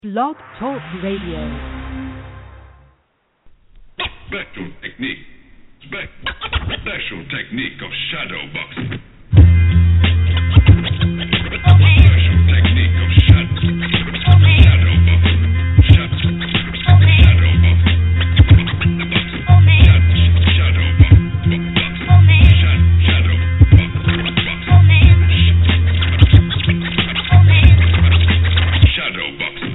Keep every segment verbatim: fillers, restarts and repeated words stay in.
Blog Talk Radio. Special technique. Spe- special technique of shadow boxing. Special technique of shadow, shadow boxing. Shadow, shadow boxing. Shadow boxing. Shadow boxing. Shadow boxing.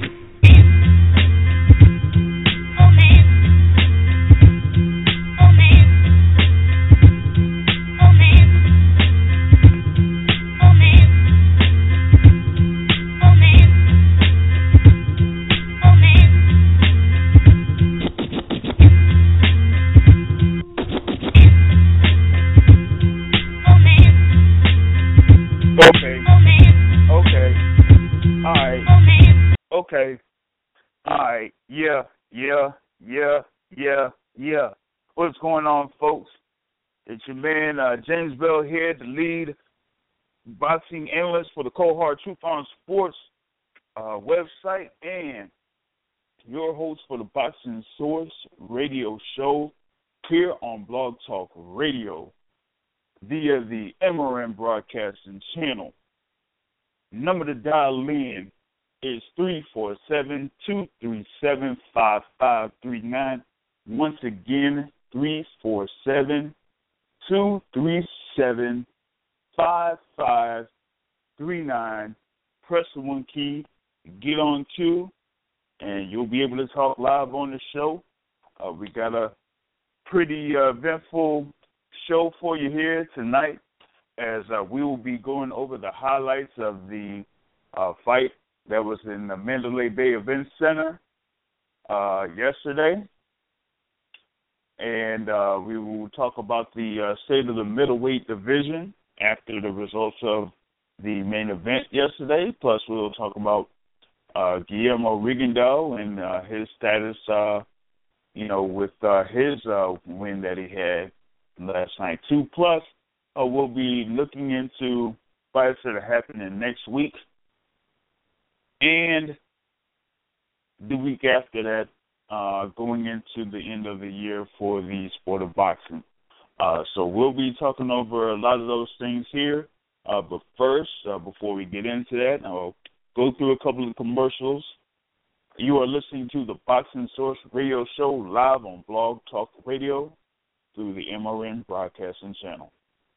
Okay. All right. Yeah, yeah, yeah, yeah, yeah. What's going on, folks? It's your man, uh, James Bell here, the lead boxing analyst for the Cold Hard Truth on Sports uh, website, and your host for the Boxing Source radio show here on Blog Talk Radio via the M R N Broadcasting Channel. Number to dial in is three four seven, two three seven, five five three nine. Once again, three four seven, two three seven, five five three nine. Press the one key, get on cue, and you'll be able to talk live on the show. Uh, we got a pretty uh, eventful show for you here tonight, as uh, we will be going over the highlights of the uh, fight that was in the Mandalay Bay Event Center uh, yesterday. And uh, we will talk about the uh, state of the middleweight division after the results of the main event yesterday. Plus, we'll talk about uh, Guillermo Rigondeaux and uh, his status, uh, you know, with uh, his uh, win that he had last night, too. Plus, uh, we'll be looking into fights that are happening next week and the week after that, uh, going into the end of the year for the sport of boxing. Uh, so we'll be talking over a lot of those things here. Uh, but first, uh, before we get into that, I'll go through a couple of commercials. You are listening to the Boxing Source radio show live on Blog Talk Radio through the M R N Broadcasting Channel.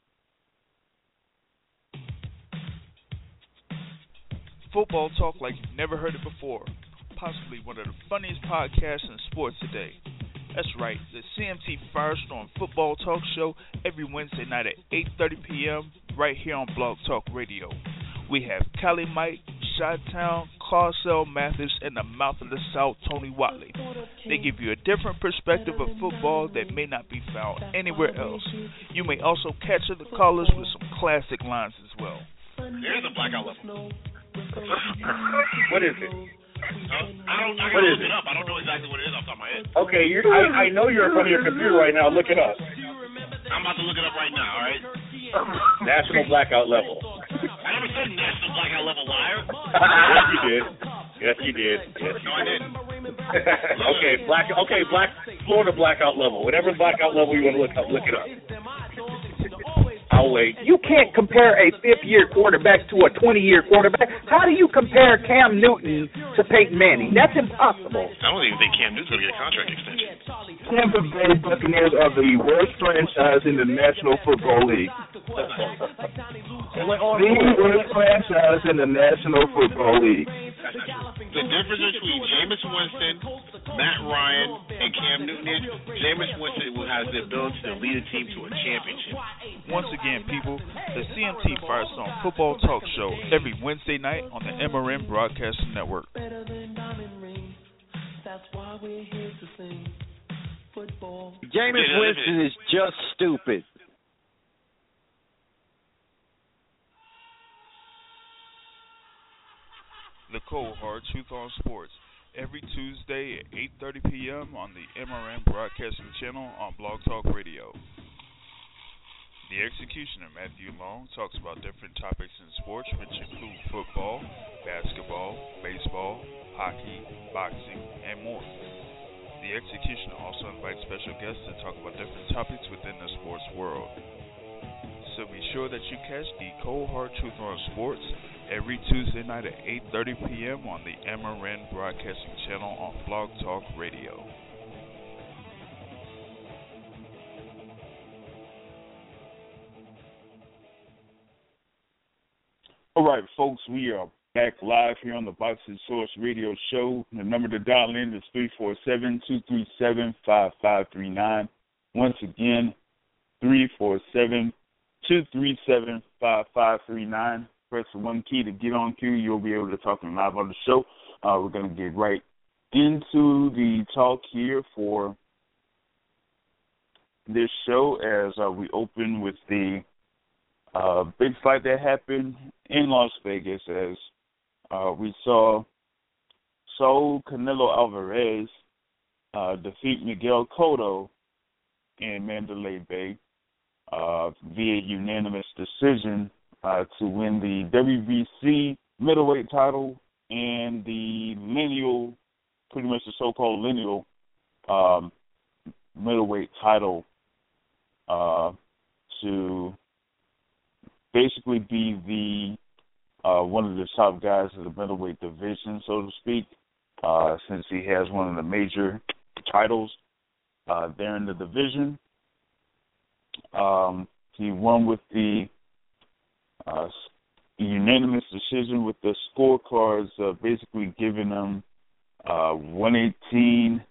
Football talk like you've never heard it before. Possibly one of the funniest podcasts in sports today. That's right, the C M T Firestorm Football Talk Show every Wednesday night at eight thirty p.m. right here on Blog Talk Radio. We have Cali Mike, Chi-Town, Carcel Mathis, and the mouth of the South, Tony Watley. They give you a different perspective of football that may not be found anywhere else. You may also catch the callers with some classic lines as well. There's a blackout level. What is it? Uh, I don't. I what gotta is look it? it up. I don't know exactly what it is off the top of my head. Okay, you're, I, I know you're in front of your computer right now. Look it up. I'm about to look it up right now. All right. National blackout level. I never said national blackout level, liar. Yes, you did. Yes, you did. Yes, you No, I did. didn't. Okay, black. Okay, black. Florida blackout level. Whatever blackout level you want to look up, look it up. I'll wait. You can't compare a fifth-year quarterback to a twenty-year quarterback. How do you compare Cam Newton to Peyton Manning? That's impossible. I don't even think Cam Newton's going to get a contract extension. Tampa Bay Buccaneers are the worst franchise in the National Football League. The worst franchise in the National Football League. The difference between Jameis Winston, Matt Ryan, and Cam Newton is Jameis Winston has the ability to lead a team to a championship. Once again, people, the C M T Firestorm Football Talk Show every Wednesday night on the M R N Broadcasting Network. Jameis Winston is just stupid. The Cold Hard Truth on Sports every Tuesday at eight thirty p.m. on the M R N Broadcasting Channel on Blog Talk Radio. The executioner, Matthew Long, talks about different topics in sports, which include football, basketball, baseball, hockey, boxing, and more. The executioner also invites special guests to talk about different topics within the sports world. So be sure that you catch the Cold Hard Truth on Sports every Tuesday night at eight thirty p.m. on the M R N Broadcasting Channel on Blog Talk Radio. All right, folks, we are back live here on the Boxing Source Radio Show. The number to dial in is three four seven, two three seven, five five three nine. Once again, three four seven, two three seven, five five three nine. Press the one key to get on queue. You'll be able to talk live on the show. Uh, we're going to get right into the talk here for this show as uh, we open with the uh, big fight that happened in Las Vegas as uh, we saw Saul Canelo Alvarez uh, defeat Miguel Cotto in Mandalay Bay uh, via unanimous decision uh, to win the W B C middleweight title and the lineal, pretty much the so-called lineal um, middleweight title uh, to basically be the uh, one of the top guys of the middleweight division, so to speak, uh, since he has one of the major titles uh, there in the division. Um, he won with the uh, unanimous decision with the scorecards uh, basically giving him uh, one eighteen,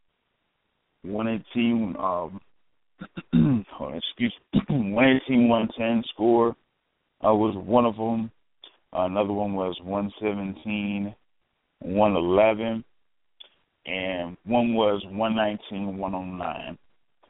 one eighteen, um, oh, excuse me, one eighteen, one ten score uh, was one of them. Uh, another one was one seventeen, one eleven, and one was one nineteen, one oh nine.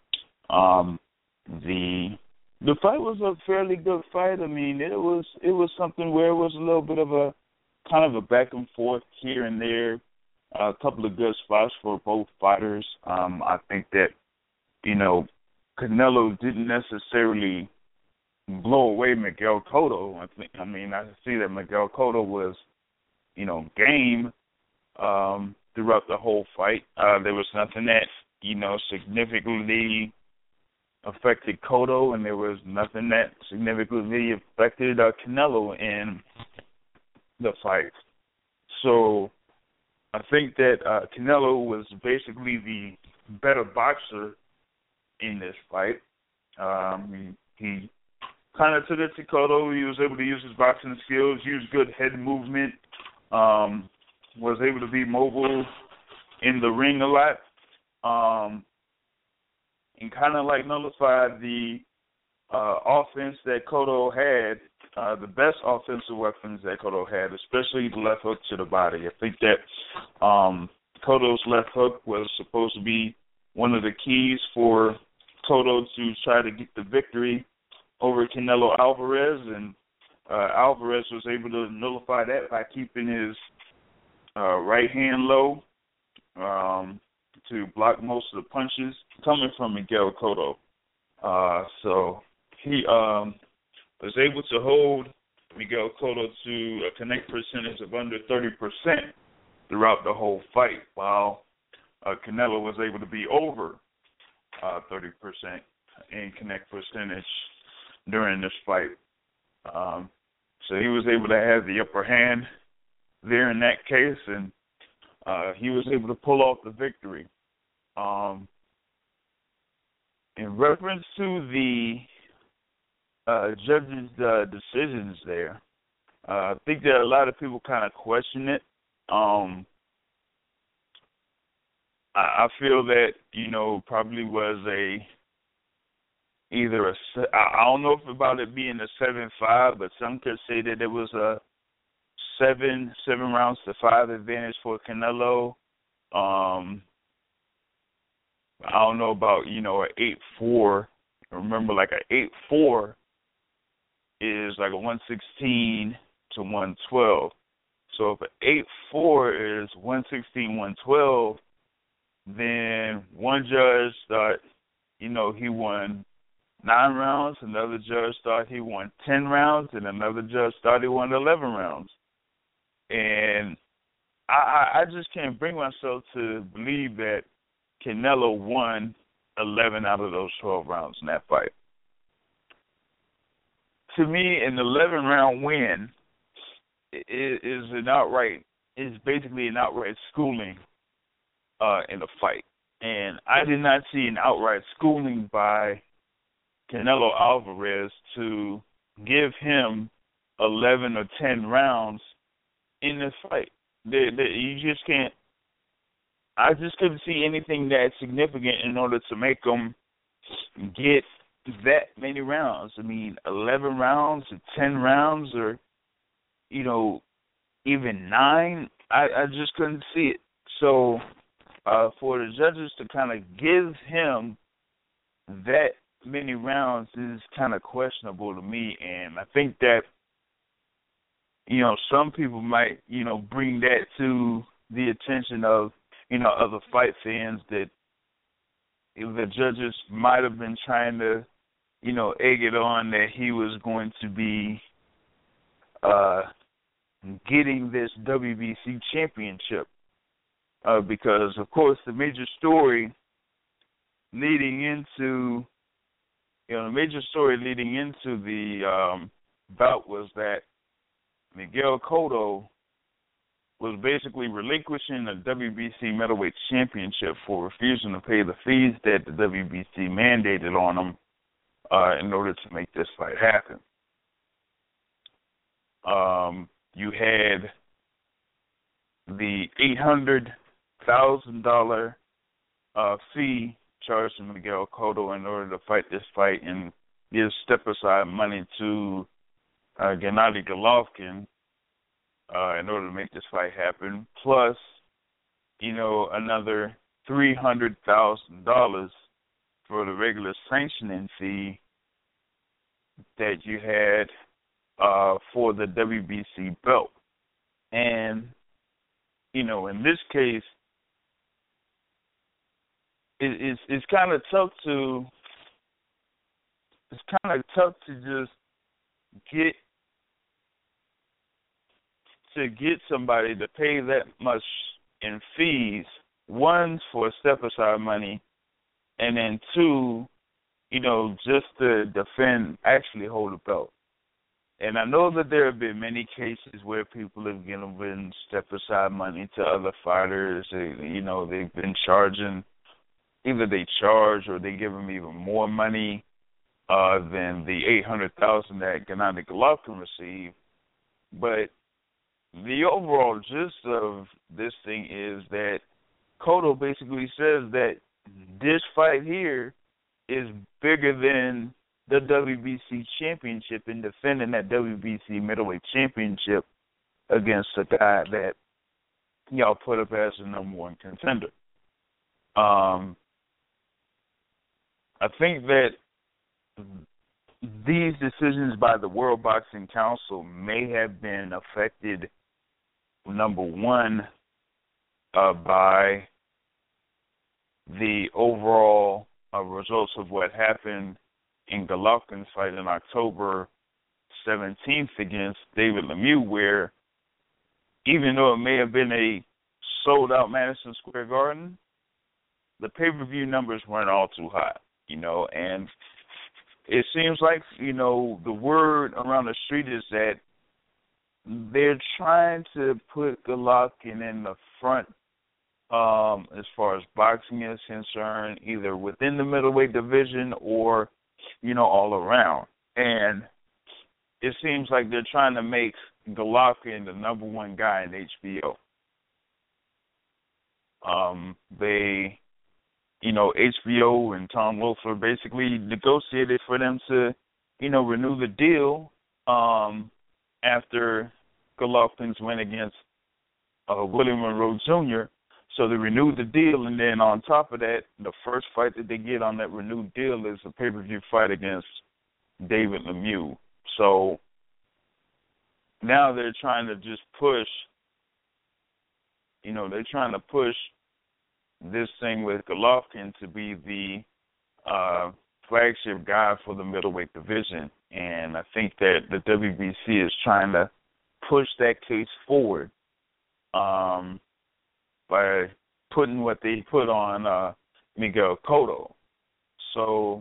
Um, the the fight was a fairly good fight. I mean, it was it was something where it was a little bit of a kind of a back and forth here and there. Uh, a couple of good spots for both fighters. Um, I think that, you know, Canelo didn't necessarily blow away Miguel Cotto. I think, I mean, I see that Miguel Cotto was, you know, game um, throughout the whole fight. Uh, there was nothing that, you know, significantly affected Cotto, and there was nothing that significantly affected uh, Canelo in the fight. So I think that uh, Canelo was basically the better boxer in this fight. Um, he, he kind of took it to Cotto. He was able to use his boxing skills, use good head movement, um, was able to be mobile in the ring a lot, um, and kind of like nullified the uh, offense that Cotto had, uh, the best offensive weapons that Cotto had, especially the left hook to the body. I think that um, Cotto's left hook was supposed to be one of the keys for Cotto to try to get the victory over Canelo Alvarez, and uh, Alvarez was able to nullify that by keeping his uh, right hand low um, to block most of the punches coming from Miguel Cotto. Uh, so he um, was able to hold Miguel Cotto to a connect percentage of under thirty percent throughout the whole fight, while uh, Canelo was able to be over uh, thirty percent in connect percentage during this fight. Um, so he was able to have the upper hand there in that case, and uh, he was able to pull off the victory. Um, in reference to the uh, judges' uh, decisions there, uh, I think that a lot of people kind of question it. Um, I, I feel that, you know, probably was a either a, I don't know if about it being a seven five, but some could say that it was a seven, seven rounds to five advantage for Canelo. Um, I don't know about, you know, an eight four. Remember, like an eight four is like a one sixteen to one twelve. So if an eight four is one sixteen, one twelve, then one judge thought, you know, he won nine rounds. Another judge thought he won ten rounds, and another judge thought he won eleven rounds. And I, I, I just can't bring myself to believe that Canelo won eleven out of those twelve rounds in that fight. To me, an eleven-round win is, is an outright, is basically an outright schooling uh, in the fight. And I did not see an outright schooling by Canelo Alvarez to give him eleven or ten rounds in this fight. They, they, you just can't. I just couldn't see anything that significant in order to make them get that many rounds. I mean, eleven rounds or ten rounds or, you know, even nine. I, I just couldn't see it. So uh, for the judges to kind of give him that many rounds is kind of questionable to me. And I think that, you know, some people might, you know, bring that to the attention of, you know, other fight fans, that the judges might have been trying to, you know, egg it on that he was going to be uh, getting this W B C championship. Uh, because, of course, the major story leading into, you know, the major story leading into the um, bout was that Miguel Cotto was basically relinquishing the W B C middleweight championship for refusing to pay the fees that the W B C mandated on him uh, in order to make this fight happen. Um, you had the eight hundred thousand dollars uh, fee charged to Miguel Cotto in order to fight this fight and give step-aside money to uh, Gennady Golovkin Uh, in order to make this fight happen, plus, you know, another three hundred thousand dollars for the regular sanctioning fee that you had uh, for the W B C belt. And, you know, in this case, it, it's it's kind of tough to it's kind of tough to just get to get somebody to pay that much in fees, one, for step-aside money, and then two, you know, just to defend, actually hold a belt. And I know that there have been many cases where people have given step-aside money to other fighters. They, you know, they've been charging, either they charge or they give them even more money uh, than the eight hundred thousand dollars that Gennady Golovkin received. But the overall gist of this thing is that Cotto basically says that this fight here is bigger than the W B C championship and defending that W B C middleweight championship against a guy that y'all put up as the number one contender. Um, I think that these decisions by the World Boxing Council may have been affected, number one, uh, by the overall uh, results of what happened in Golovkin's fight in October seventeenth against David Lemieux, where even though it may have been a sold-out Madison Square Garden, the pay-per-view numbers weren't all too high, you know, and it seems like, you know, the word around the street is that they're trying to put Golovkin in the front um, as far as boxing is concerned, either within the middleweight division or, you know, all around. And it seems like they're trying to make Golovkin the number one guy in H B O. Um, they, you know, H B O and Tom Loeffler basically negotiated for them to, you know, renew the deal um, after Golovkin's win against uh, William Monroe Junior So they renewed the deal, and then on top of that, the first fight that they get on that renewed deal is a pay-per-view fight against David Lemieux. So now they're trying to just push, you know, they're trying to push this thing with Golovkin to be the uh, flagship guy for the middleweight division, and I think that the W B C is trying to push that case forward um, by putting what they put on uh, Miguel Cotto. So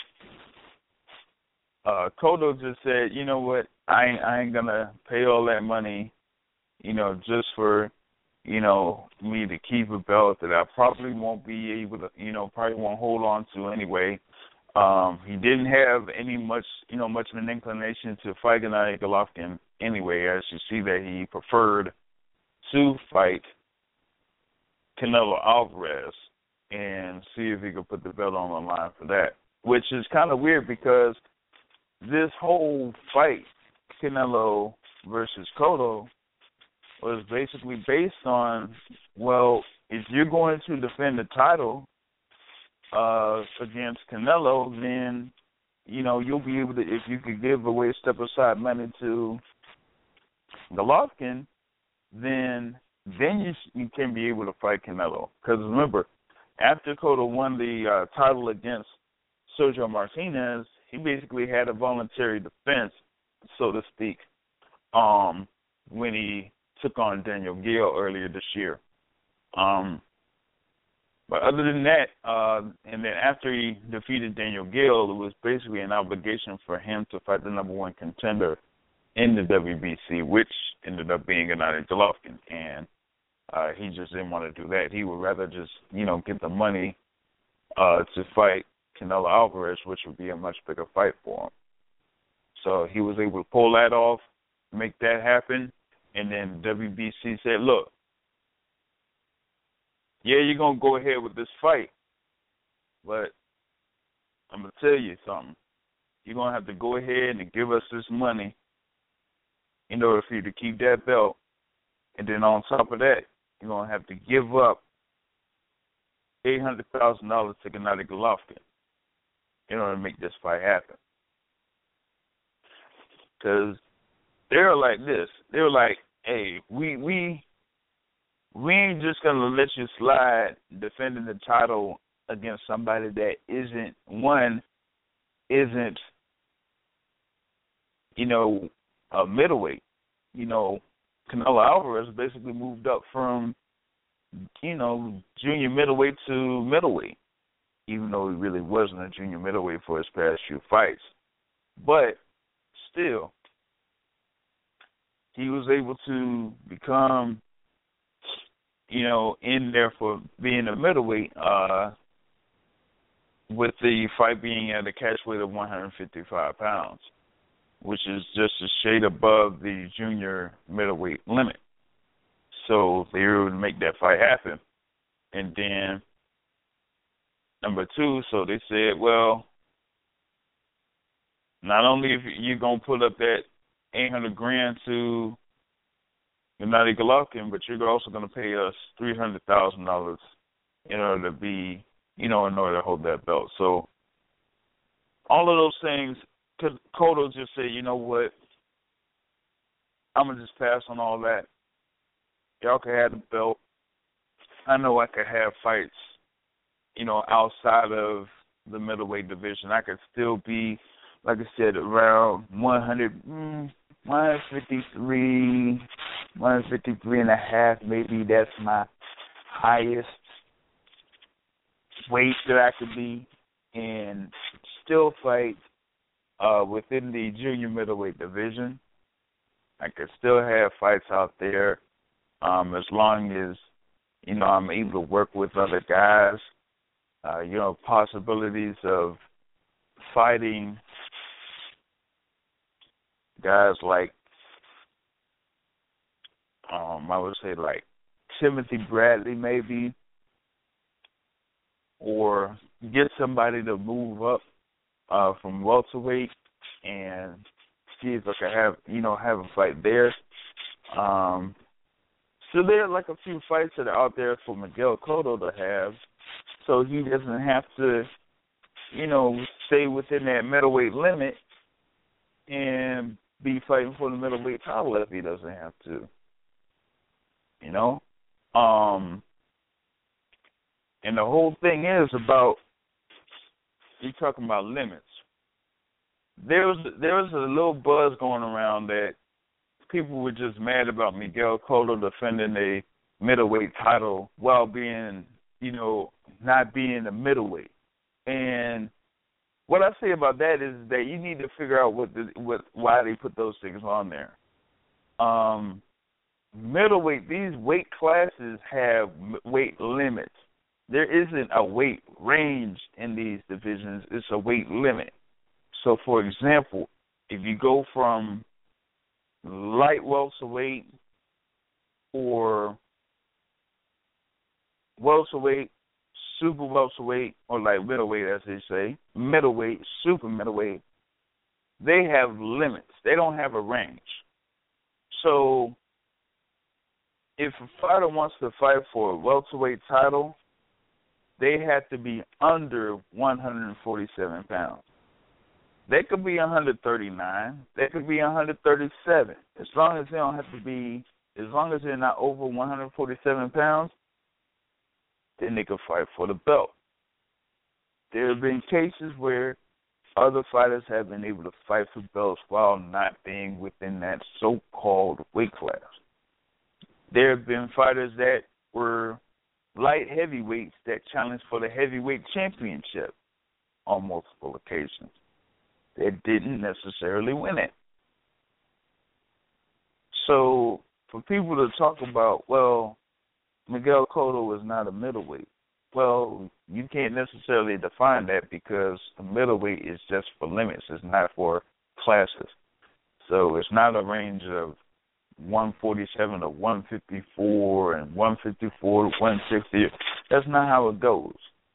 uh, Cotto just said, you know what, I ain't, I ain't gonna pay all that money, you know, just for, you know, me to keep a belt that I probably won't be able to, you know, probably won't hold on to anyway. Um, he didn't have any much, you know, much of an inclination to fight Gennady Golovkin anyway, as you see that he preferred to fight Canelo Alvarez and see if he could put the belt on the line for that, which is kind of weird because this whole fight, Canelo versus Cotto, was basically based on, well, if you're going to defend the title uh, against Canelo, then, you know, you'll be able to, if you could give away step-aside money to Golovkin, then then you, you can be able to fight Canelo. Because remember, after Cotto won the uh, title against Sergio Martinez, he basically had a voluntary defense, so to speak, um, when he took on Daniel Gale earlier this year. Um, but other than that, uh, and then after he defeated Daniel Gale, it was basically an obligation for him to fight the number one contender in the W B C, which ended up being Gennady Golovkin. And uh, he just didn't want to do that. He would rather just, you know, get the money uh, to fight Canelo Alvarez, which would be a much bigger fight for him. So he was able to pull that off, make that happen. And then W B C said, look, yeah, you're going to go ahead with this fight, but I'm going to tell you something. You're going to have to go ahead and give us this money in order for you to keep that belt. And then on top of that, you're going to have to give up eight hundred thousand dollars to Gennady Golovkin in order to make this fight happen. Because they're like this. They're like, hey, we we we ain't just gonna let you slide defending the title against somebody that isn't one isn't you know a middleweight. You know, Canelo Alvarez basically moved up from you know junior middleweight to middleweight, even though he really wasn't a junior middleweight for his past few fights, but still, he was able to become, you know, in there for being a middleweight uh, with the fight being at a catch weight of one hundred fifty-five pounds, which is just a shade above the junior middleweight limit. So they were able to make that fight happen. And then, number two, so they said, well, not only if you're going to put up that eight hundred grand to Gennady Golovkin, but you're also going to pay us three hundred thousand dollars in order to be, you know, in order to hold that belt. So all of those things, Cotto just said, you know what, I'm going to just pass on all that. Y'all can have the belt. I know I could have fights, you know, outside of the middleweight division. I could still be, like I said, around one hundred, mm, one fifty-three, one fifty-three and a half, maybe that's my highest weight that I could be, and still fight uh, within the junior middleweight division. I could still have fights out there um, as long as, you know, I'm able to work with other guys. Uh, you know, possibilities of fighting guys like, um, I would say like Timothy Bradley maybe, or get somebody to move up uh, from welterweight and see if I could have, you know, have a fight there. Um, so there are like a few fights that are out there for Miguel Cotto to have, so he doesn't have to, you know, stay within that middleweight limit and be fighting for the middleweight title if he doesn't have to. You know? Um, and the whole thing is about you're talking about limits. There was there was a little buzz going around that people were just mad about Miguel Cotto defending a middleweight title while being, you know, not being a middleweight. And what I say about that is that you need to figure out what the, what why they put those things on there. Um, middleweight, these weight classes have weight limits. There isn't a weight range in these divisions. It's a weight limit. So, for example, if you go from light welterweight or welterweight, super welterweight, or like middleweight, as they say, middleweight, super middleweight, they have limits. They don't have a range. So if a fighter wants to fight for a welterweight title, they have to be under one hundred forty-seven pounds. They could be one hundred thirty-nine. They could be one hundred thirty-seven. As long as they don't have to be, as long as they're not over one hundred forty-seven pounds, then they could fight for the belt. There have been cases where other fighters have been able to fight for belts while not being within that so-called weight class. There have been fighters that were light heavyweights that challenged for the heavyweight championship on multiple occasions. They didn't necessarily win it. So for people to talk about, well, Miguel Cotto was not a middleweight, well, you can't necessarily define that because a middleweight is just for limits. It's not for classes. So it's not a range of one forty-seven to one fifty-four and one fifty-four to one sixty. That's not how it goes.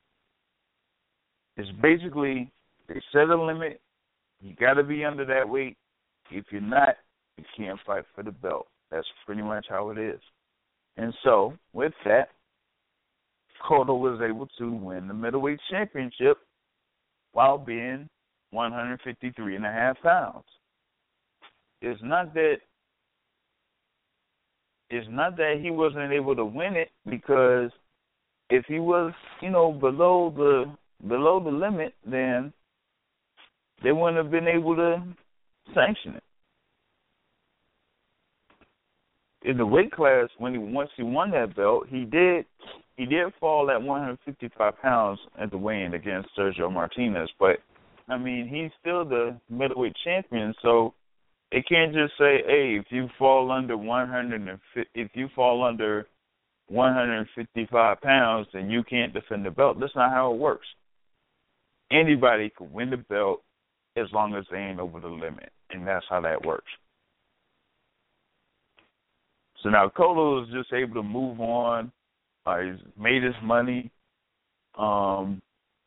It's basically they set a limit. You got to be under that weight. If you're not, you can't fight for the belt. That's pretty much how it is. And so, with that, Cotto was able to win the middleweight championship while being one hundred fifty-three and a half pounds. It's not that it's not that he wasn't able to win it, because if he was, you know, below the below the limit, then they wouldn't have been able to sanction it. In the weight class, when he once he won that belt, he did he did fall at one hundred fifty-five pounds at the weigh-in against Sergio Martinez. But I mean, he's still the middleweight champion, so it can't just say, hey, if you fall under one hundred, if you fall under one hundred fifty-five pounds, then you can't defend the belt. That's not how it works. Anybody can win the belt as long as they ain't over the limit, and that's how that works. So now Cotto is just able to move on. Uh, he's made his money. Um,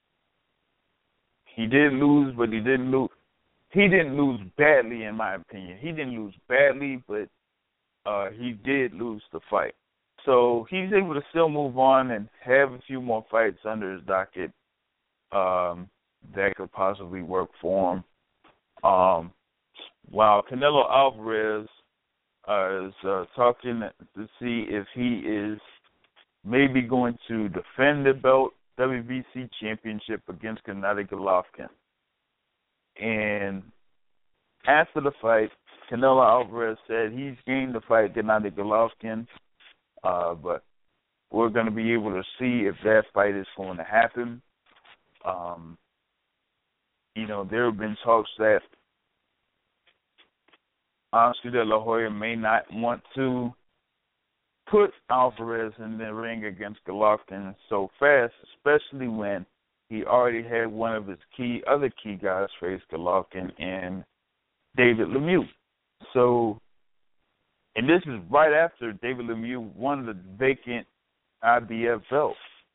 he did lose, but he didn't lose. He didn't lose badly, in my opinion. He didn't lose badly, but uh, he did lose the fight. So he's able to still move on and have a few more fights under his docket um, that could possibly work for him. Um, while Canelo Alvarez uh, is uh, talking to see if he is maybe going to defend the belt W B C championship against Gennady Golovkin. And after the fight, Canelo Alvarez said he's game to fight Gennady Golovkin, uh, but we're going to be able to see if that fight is going to happen. Um, you know, there have been talks that Oscar De La Hoya may not want to put Alvarez in the ring against Golovkin so fast, especially when he already had one of his key other key guys face Golovkin and David Lemieux. So, and this is right after David Lemieux won the vacant I B F belt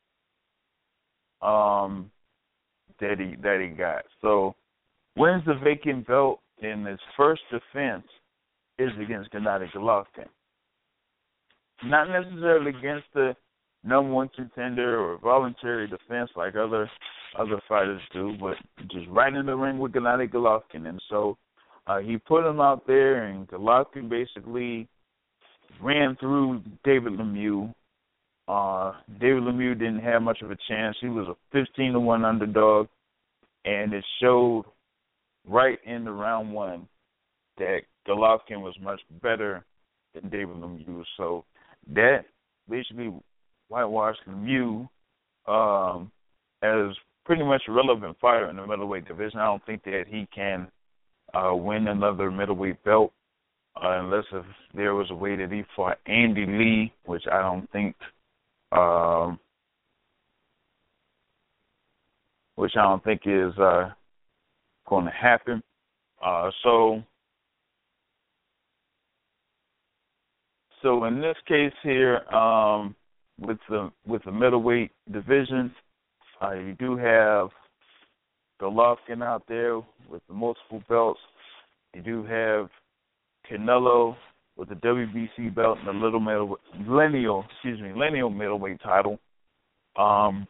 um, that he that he got. So, wins the vacant belt, and his first defense is against Gennady Golovkin. Not necessarily against the number one contender or voluntary defense like other other fighters do, but just right in the ring with Gennady Golovkin. And so uh, he put him out there, and Golovkin basically ran through David Lemieux. Uh, David Lemieux didn't have much of a chance. He was a fifteen to one underdog. and it showed right in the round one that Golovkin was much better than David Lemieux. So that basically whitewashed Lemieux um, as pretty much a relevant fighter in the middleweight division. I don't think that he can uh, win another middleweight belt uh, unless if there was a way that he fought Andy Lee, which I don't think um, which I don't think is uh, going to happen. Uh, so So in this case here, um, with the with the middleweight division, uh, you do have Golovkin out there with the multiple belts. You do have Canelo with the W B C belt and the little middle, lineal, excuse me, lineal middleweight title. Um,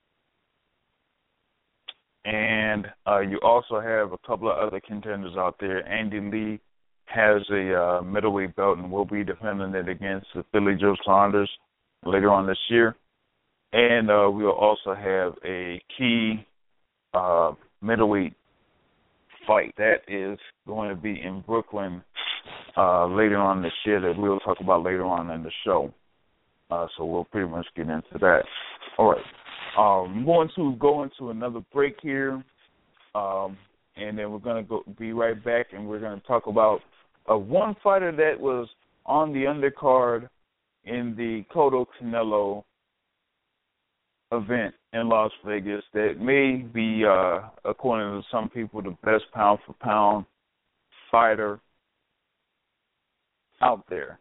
and uh, you also have a couple of other contenders out there. Andy Lee has a uh, middleweight belt and will be defending it against Billy Joe Saunders later on this year. And uh, we'll also have a key uh, middleweight fight that is going to be in Brooklyn uh, later on this year that we'll talk about later on in the show. Uh, so we'll pretty much get into that. All right. Um, I'm going to go into another break here, um, and then we're going to go be right back, and we're going to talk about uh, one fighter that was on the undercard in the Cotto Canelo event in Las Vegas that may be, uh, according to some people, the best pound-for-pound fighter out there.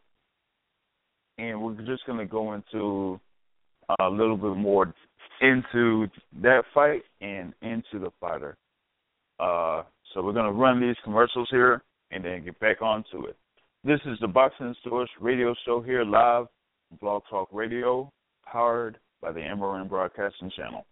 And we're just going to go into a little bit more into that fight and into the fighter. Uh, so we're going to run these commercials here and then get back onto it. This is the Boxing Source radio show here live on Blog Talk Radio, powered by the M R N Broadcasting Channel.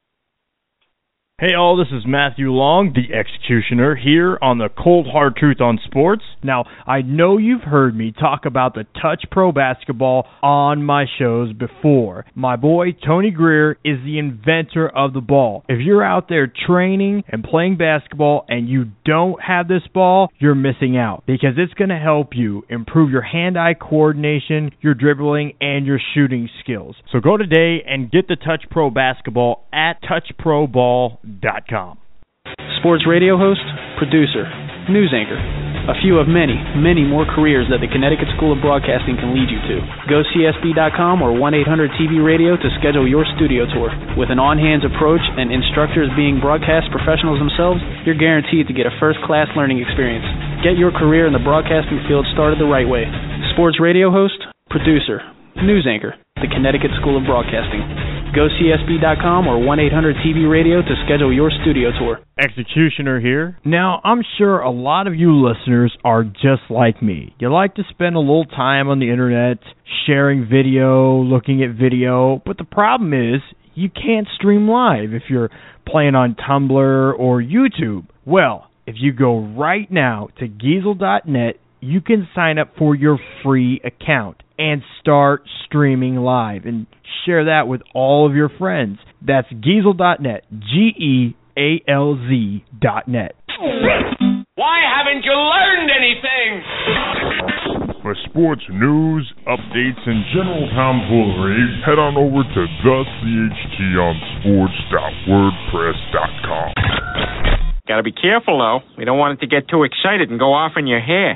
Hey all, this is Matthew Long, the Executioner, here on the Cold Hard Truth on Sports. Now, I know you've heard me talk about the Touch Pro Basketball on my shows before. My boy, Tony Greer, is the inventor of the ball. If you're out there training and playing basketball and you don't have this ball, you're missing out, because it's going to help you improve your hand-eye coordination, your dribbling, and your shooting skills. So go today and get the Touch Pro Basketball at touch pro ball dot com. Sports radio host, producer, news anchor. A few of many, many more careers that the Connecticut School of Broadcasting can lead you to. Go C S B dot com or one eight hundred T V radio to schedule your studio tour. With an on-hands approach and instructors being broadcast professionals themselves, you're guaranteed to get a first-class learning experience. Get your career in the broadcasting field started the right way. Sports radio host, producer, news anchor, the Connecticut School of Broadcasting. Go C S B dot com or one eight hundred T V radio to schedule your studio tour. Executioner here. Now, I'm sure a lot of you listeners are just like me. You like to spend a little time on the internet, sharing video, looking at video, but the problem is you can't stream live if you're playing on Tumblr or YouTube. Well, if you go right now to Giesel dot net, you can sign up for your free account and start streaming live and share that with all of your friends. That's Giesel dot net, G E A L Z dot net. Why haven't you learned anything? For sports news, updates, and general tomfoolery, head on over to the C H T on sports dot wordpress dot com. Gotta be careful, though. We don't want it to get too excited and go off in your hair.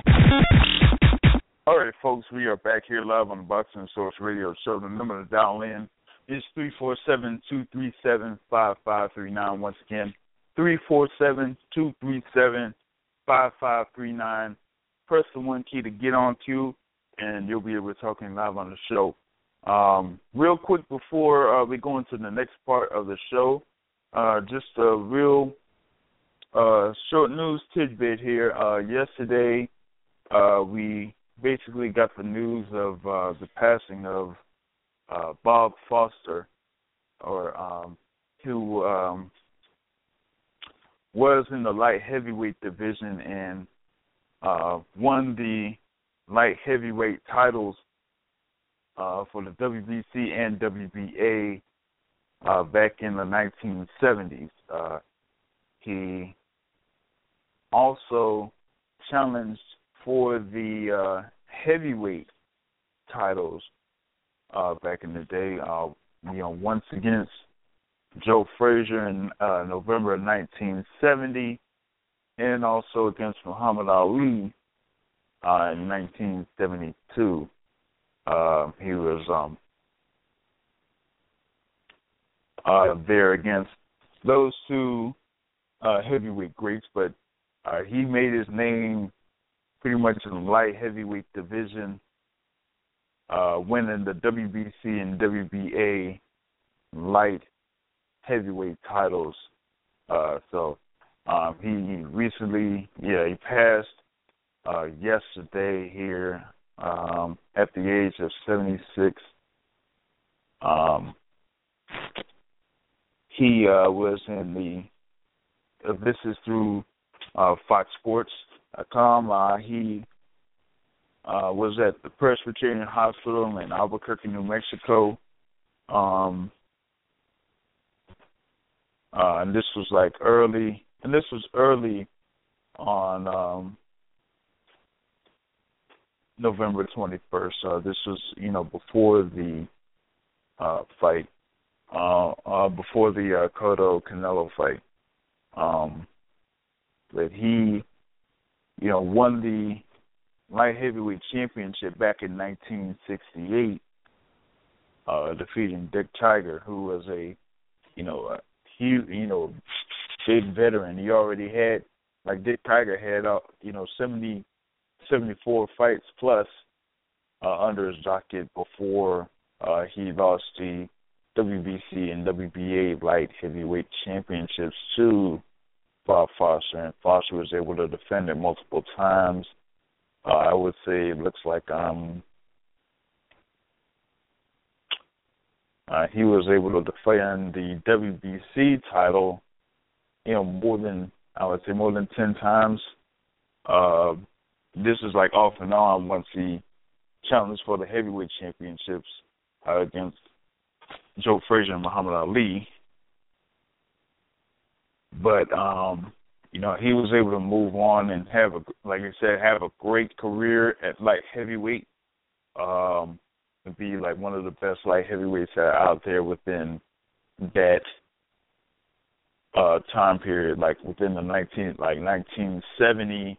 All right, folks, we are back here live on the Boxing Source Radio Show. The number to dial in is three four seven, two three seven, five five three nine. Once again, three four seven, two three seven, five five three nine. Press the one key to get on cue, and you'll be able to talk live on the show. Um, real quick before uh, we go into the next part of the show, uh, just a real uh, short news tidbit here. Uh, yesterday, uh, we basically got the news of uh, the passing of uh, Bob Foster, or um, who um, was in the light heavyweight division and uh, won the light heavyweight titles uh, for the W B C and W B A uh, back in the nineteen seventies. Uh, he also challenged for the uh, heavyweight titles uh, back in the day. Uh, you know, once against Joe Frazier in uh, November of nineteen seventy, and also against Muhammad Ali uh, in nineteen seventy-two. Uh, he was um, uh, there against those two uh, heavyweight greats, but uh, he made his name pretty much in the light heavyweight division, uh, winning the W B C and W B A light heavyweight titles. Uh, so um, he recently, yeah, he passed uh, yesterday here um, at the age of seventy-six. Um, he uh, was in the, uh, this is through uh, Fox Sports dot com. Uh, he uh, was at the Presbyterian Hospital in Albuquerque, New Mexico. Um, Uh, and this was like early, and this was early on um, November twenty-first. Uh, this was, you know, before the uh, fight, uh, uh, before the uh, Cotto Canelo fight. Um, that he, you know, won the light heavyweight championship back in nineteen sixty-eight, uh, defeating Dick Tiger, who was a, you know, a huge, you know, big veteran. He already had, like Dick Tiger had, uh, you know, seventy, seventy-four fights plus uh, under his docket before uh, he lost the W B C and W B A light heavyweight championships to Bob Foster, and Foster was able to defend it multiple times. Uh, I would say it looks like um, Uh, he was able to defend the W B C title, you know, more than, I would say, more than ten times. Uh, this is like off and on once he challenged for the heavyweight championships uh, against Joe Frazier and Muhammad Ali. But, um, you know, he was able to move on and have, a, like I said, have a great career at light heavyweight. Um and be like one of the best light heavyweights that are out there within that uh, time period, like within the nineteen like nineteen seventy.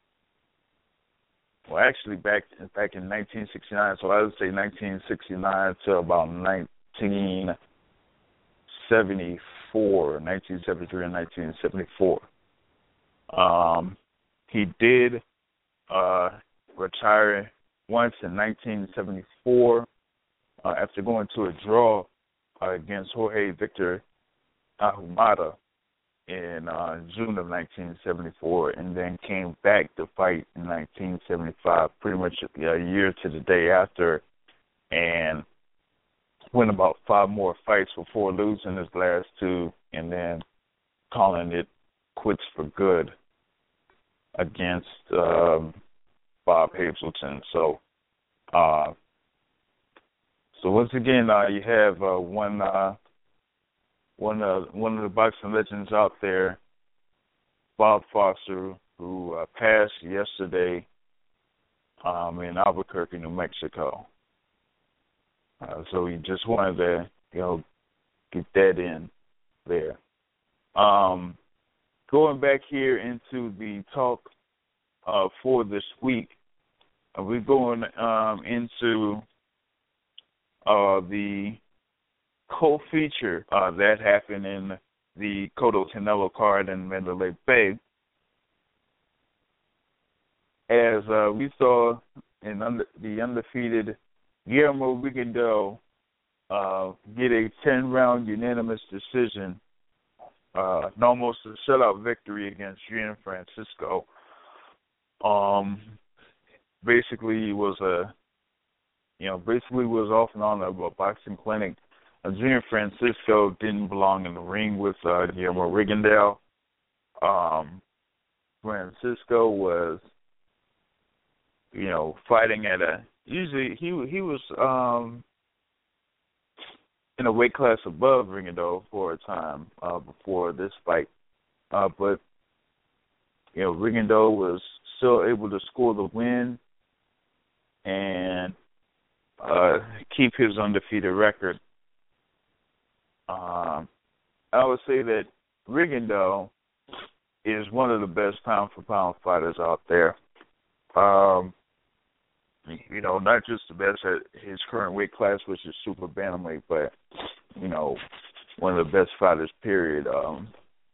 Well, actually back back in nineteen sixty-nine, so I would say nineteen sixty-nine to about nineteen seventy-four, nineteen seventy-three and nineteen seventy-four. Um, he did uh, retire once in nineteen seventy-four uh, after going to a draw uh, against Jorge Victor Ahumada in uh, June of nineteen seventy-four, and then came back to fight in nineteen seventy-five, pretty much a year to the day after, and won about five more fights before losing his last two, and then calling it quits for good against um, Bob Hazelton. So, uh, so once again, uh, you have uh, one, uh, one, uh, one of the boxing legends out there, Bob Foster, who uh, passed yesterday um, in Albuquerque, New Mexico. Uh, so we just wanted to, you know, get that in there. Um, going back here into the talk uh, for this week. Uh, we're going um, into uh, the co-feature uh, that happened in the Cotto Canelo card in Mandalay Bay. As uh, we saw in under, the undefeated Guillermo Rigondeaux uh, get a ten-round unanimous decision, uh, and almost a shutout victory against Gian Francisco. Um. Basically, he was a, you know, basically was off and on a, a boxing clinic. Uh, Junior Francisco didn't belong in the ring with uh, Guillermo Rigondeaux. Um, Francisco was, you know, fighting at a, usually he he was um, in a weight class above Rigondeaux for a time uh, before this fight. uh, but you know Rigondeaux was still able to score the win and uh, keep his undefeated record. Um, I would say that Rigondeaux is one of the best pound-for-pound fighters out there. Um, you know, not just the best at his current weight class, which is super bantamweight, but, you know, one of the best fighters, period. Um,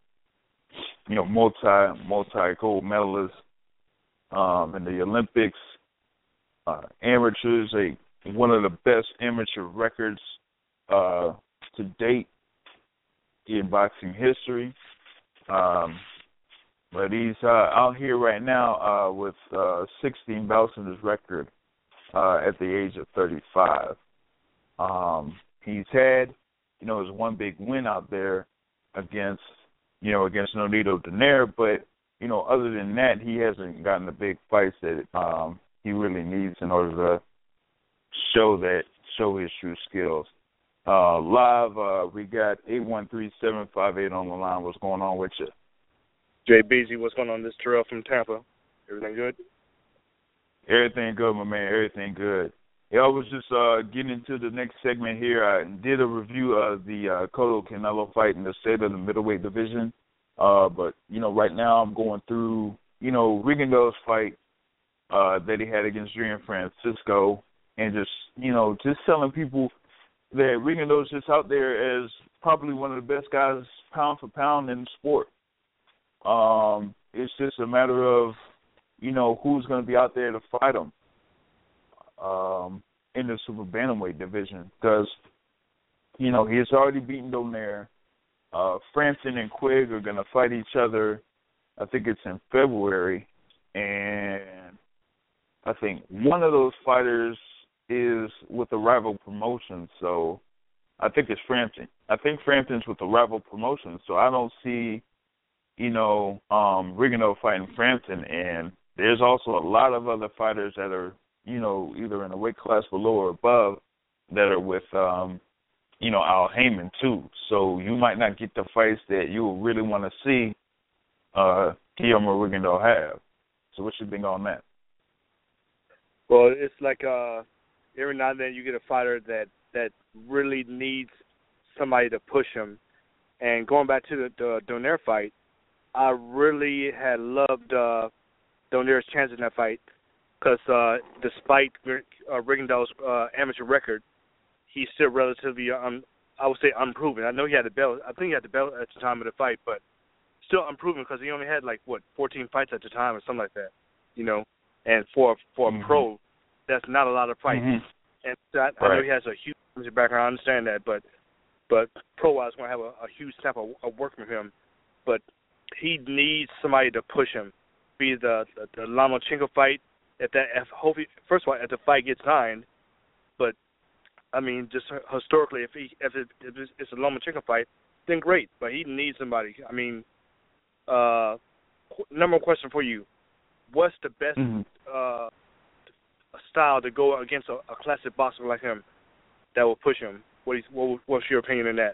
you know, multi, multi-gold medalist um, in the Olympics. Uh, amateurs, a one of the best amateur records uh, to date in boxing history. Um, but he's uh, out here right now uh, with uh, sixteen bouts in his record uh, at the age of thirty-five. Um, he's had, you know, his one big win out there against, you know, against Nonito Donaire, but, you know, other than that, he hasn't gotten the big fights that um, he really needs in order to show that, show his true skills. Uh, live, uh, we got eight one three, seven five eight on the line. What's going on with you? Jay Beasley, what's going on? This is Terrell from Tampa. Everything good? Everything good, my man. Everything good. Yeah, I was just uh, getting into the next segment here. I did a review of the uh, Cotto Canelo fight in the state of the middleweight division. Uh, but, you know, right now I'm going through, you know, Rigondeaux's fight uh, that he had against Adrian Francisco, and just, you know, just telling people that Rigondeaux's just out there as probably one of the best guys pound for pound in the sport. Um, it's just a matter of, you know, who's going to be out there to fight him um, in the super bantamweight division, because, you know, he has already beaten Donaire. Uh, Frampton and Quigg are going to fight each other, I think it's in February, and I think one of those fighters is with a rival promotion, so I think it's Frampton. I think Frampton's with a rival promotion, so I don't see, you know, um, Rigondeaux fighting Frampton, and there's also a lot of other fighters that are, you know, either in a weight class below or above that are with, um, you know, Al Heyman too. So you might not get the fights that you really want to see uh, Guillermo Rigondeaux have. So what you think on that? Well, it's like uh, every now and then you get a fighter that, that really needs somebody to push him. And going back to the, the Donaire fight, I really had loved uh, Donaire's chance in that fight because uh, despite uh, Rigondeaux's uh, amateur record, he's still relatively, um, I would say, unproven. I know he had the belt. I think he had the belt at the time of the fight, but still unproven because he only had like what fourteen fights at the time or something like that, you know. And for for mm-hmm. a pro, that's not a lot of fights. Mm-hmm. And that, right. I know he has a huge background. I understand that, but but pro-wise, going to have a, a huge step of, of work with him. But he needs somebody to push him. Be the the, the Lomachenko fight. If that, if hopefully, first of all, if the fight gets signed, but I mean, just historically, if he if, it, if it's a Lomachenko fight, then great. But he needs somebody. I mean, uh, number one question for you: what's the best mm-hmm. uh, style to go against a, a classic boxer like him that will push him? What is what, what's your opinion on that?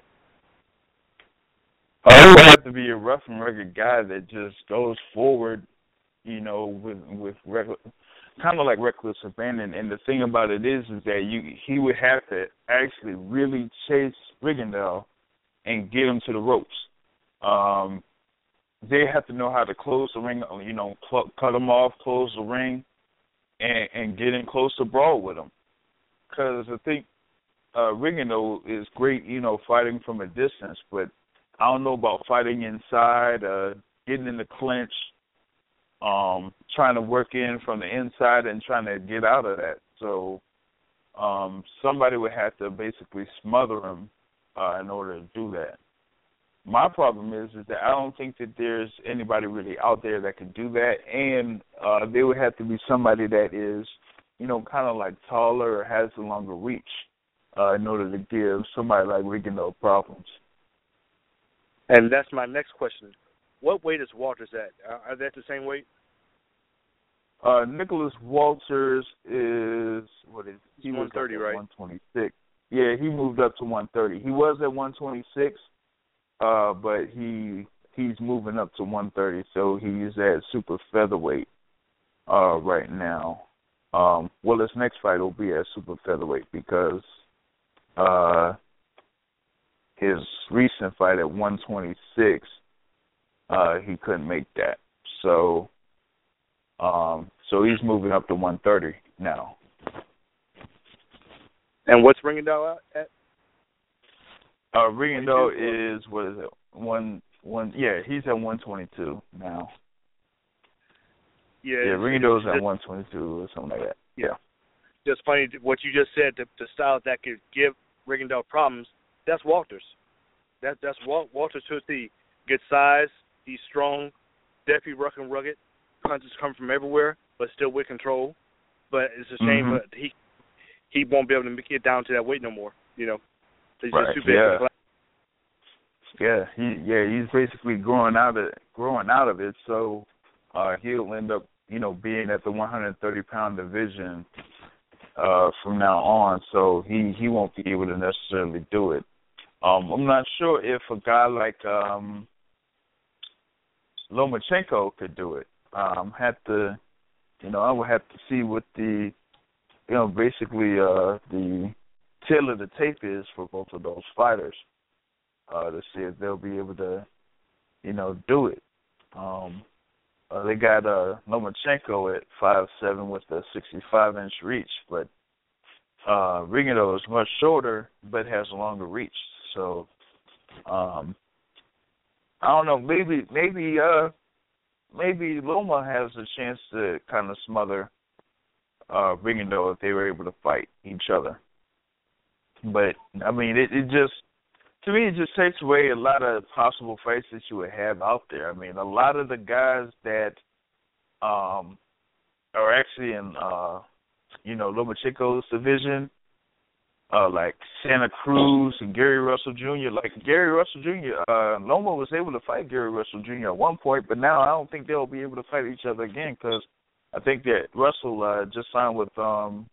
I would have to be a rough and rugged guy that just goes forward, you know, with with regular, kind of like reckless abandon. And the thing about it is, is that you he would have to actually really chase Rigondeaux and get him to the ropes. Um, they have to know how to close the ring, you know, cl- cut him off, close the ring, and, and get in close to brawl with him. Because I think uh, Rigondeaux is great, you know, fighting from a distance, but I don't know about fighting inside, uh, getting in the clinch, um, trying to work in from the inside and trying to get out of that. So um, somebody would have to basically smother him uh, in order to do that. My problem is, is that I don't think that there's anybody really out there that can do that, and uh, they would have to be somebody that is, you know, kind of like taller or has a longer reach uh, in order to give somebody like Rigondeaux problems. And that's my next question. What weight is Walters at? Are they at the same weight? Uh, Nicholas Walters is, what is he? one thirty, right? one twenty-six. Yeah, he moved up to one thirty. He was at one twenty-six, uh, but he he's moving up to one thirty, so he's at super featherweight uh, right now. Um, well, his next fight will be at super featherweight because uh, his recent fight at one twenty-six, uh, he couldn't make that. So, um, so he's moving up to one thirty now. And what's Rigondeaux at? Uh, Rigondeaux is what is it? One one. Yeah, he's at one twenty-two now. Yeah, yeah, Rigondeaux's at one twenty-two or something like that. Yeah. Just funny what you just said. The, the styles that could give Rigondeaux problems. That's Walters. That that's Walters to the good size. He's strong, definitely rough and rugged. Punches come from everywhere, but still with control. But it's a shame, mm-hmm. but he he won't be able to get down to that weight no more. You know, he's right. just too big. Yeah. Yeah, he yeah he's basically growing out of growing out of it. So uh, he'll end up you know being at the one thirty pound division uh, from now on. So he, he won't be able to necessarily do it. Um, I'm not sure if a guy like um, Lomachenko could do it. Um, have to you know I would have to see what the you know basically uh, the tail of the tape is for both of those fighters. Uh, to see if they'll be able to, you know, do it. Um, uh, they got uh, Lomachenko at five seven with a sixty-five inch reach, but uh, Rigondeaux is much shorter but has a longer reach. So um, I don't know. Maybe maybe uh, maybe Loma has a chance to kind of smother uh, Rigondeaux if they were able to fight each other. But I mean, it, it just. To me, it just takes away a lot of possible fights that you would have out there. I mean, a lot of the guys that um, are actually in, uh, you know, Lomachenko's division, uh, like Santa Cruz and Gary Russell Junior Like Gary Russell Junior, uh, Loma was able to fight Gary Russell Junior at one point, but now I don't think they'll be able to fight each other again because I think that Russell uh, just signed with um,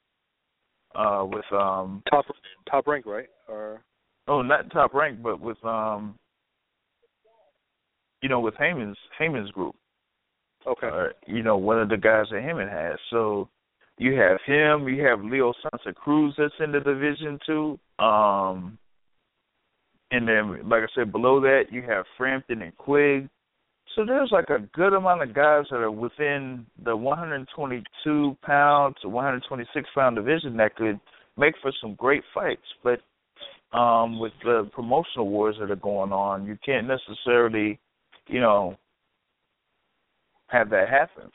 uh, with um, top top rank, right? Or Oh, not Top Rank, but with um, you know, with Heyman's Heyman's group. Okay. Uh, you know, one of the guys that Heyman has. So you have him. You have Leo Santa Cruz that's in the division too. Um, and then, like I said, below that you have Frampton and Quigg. So there's like a good amount of guys that are within the one twenty-two pound to one twenty-six pound division that could make for some great fights, but. Um, with the promotional wars that are going on, you can't necessarily, you know, have that happen.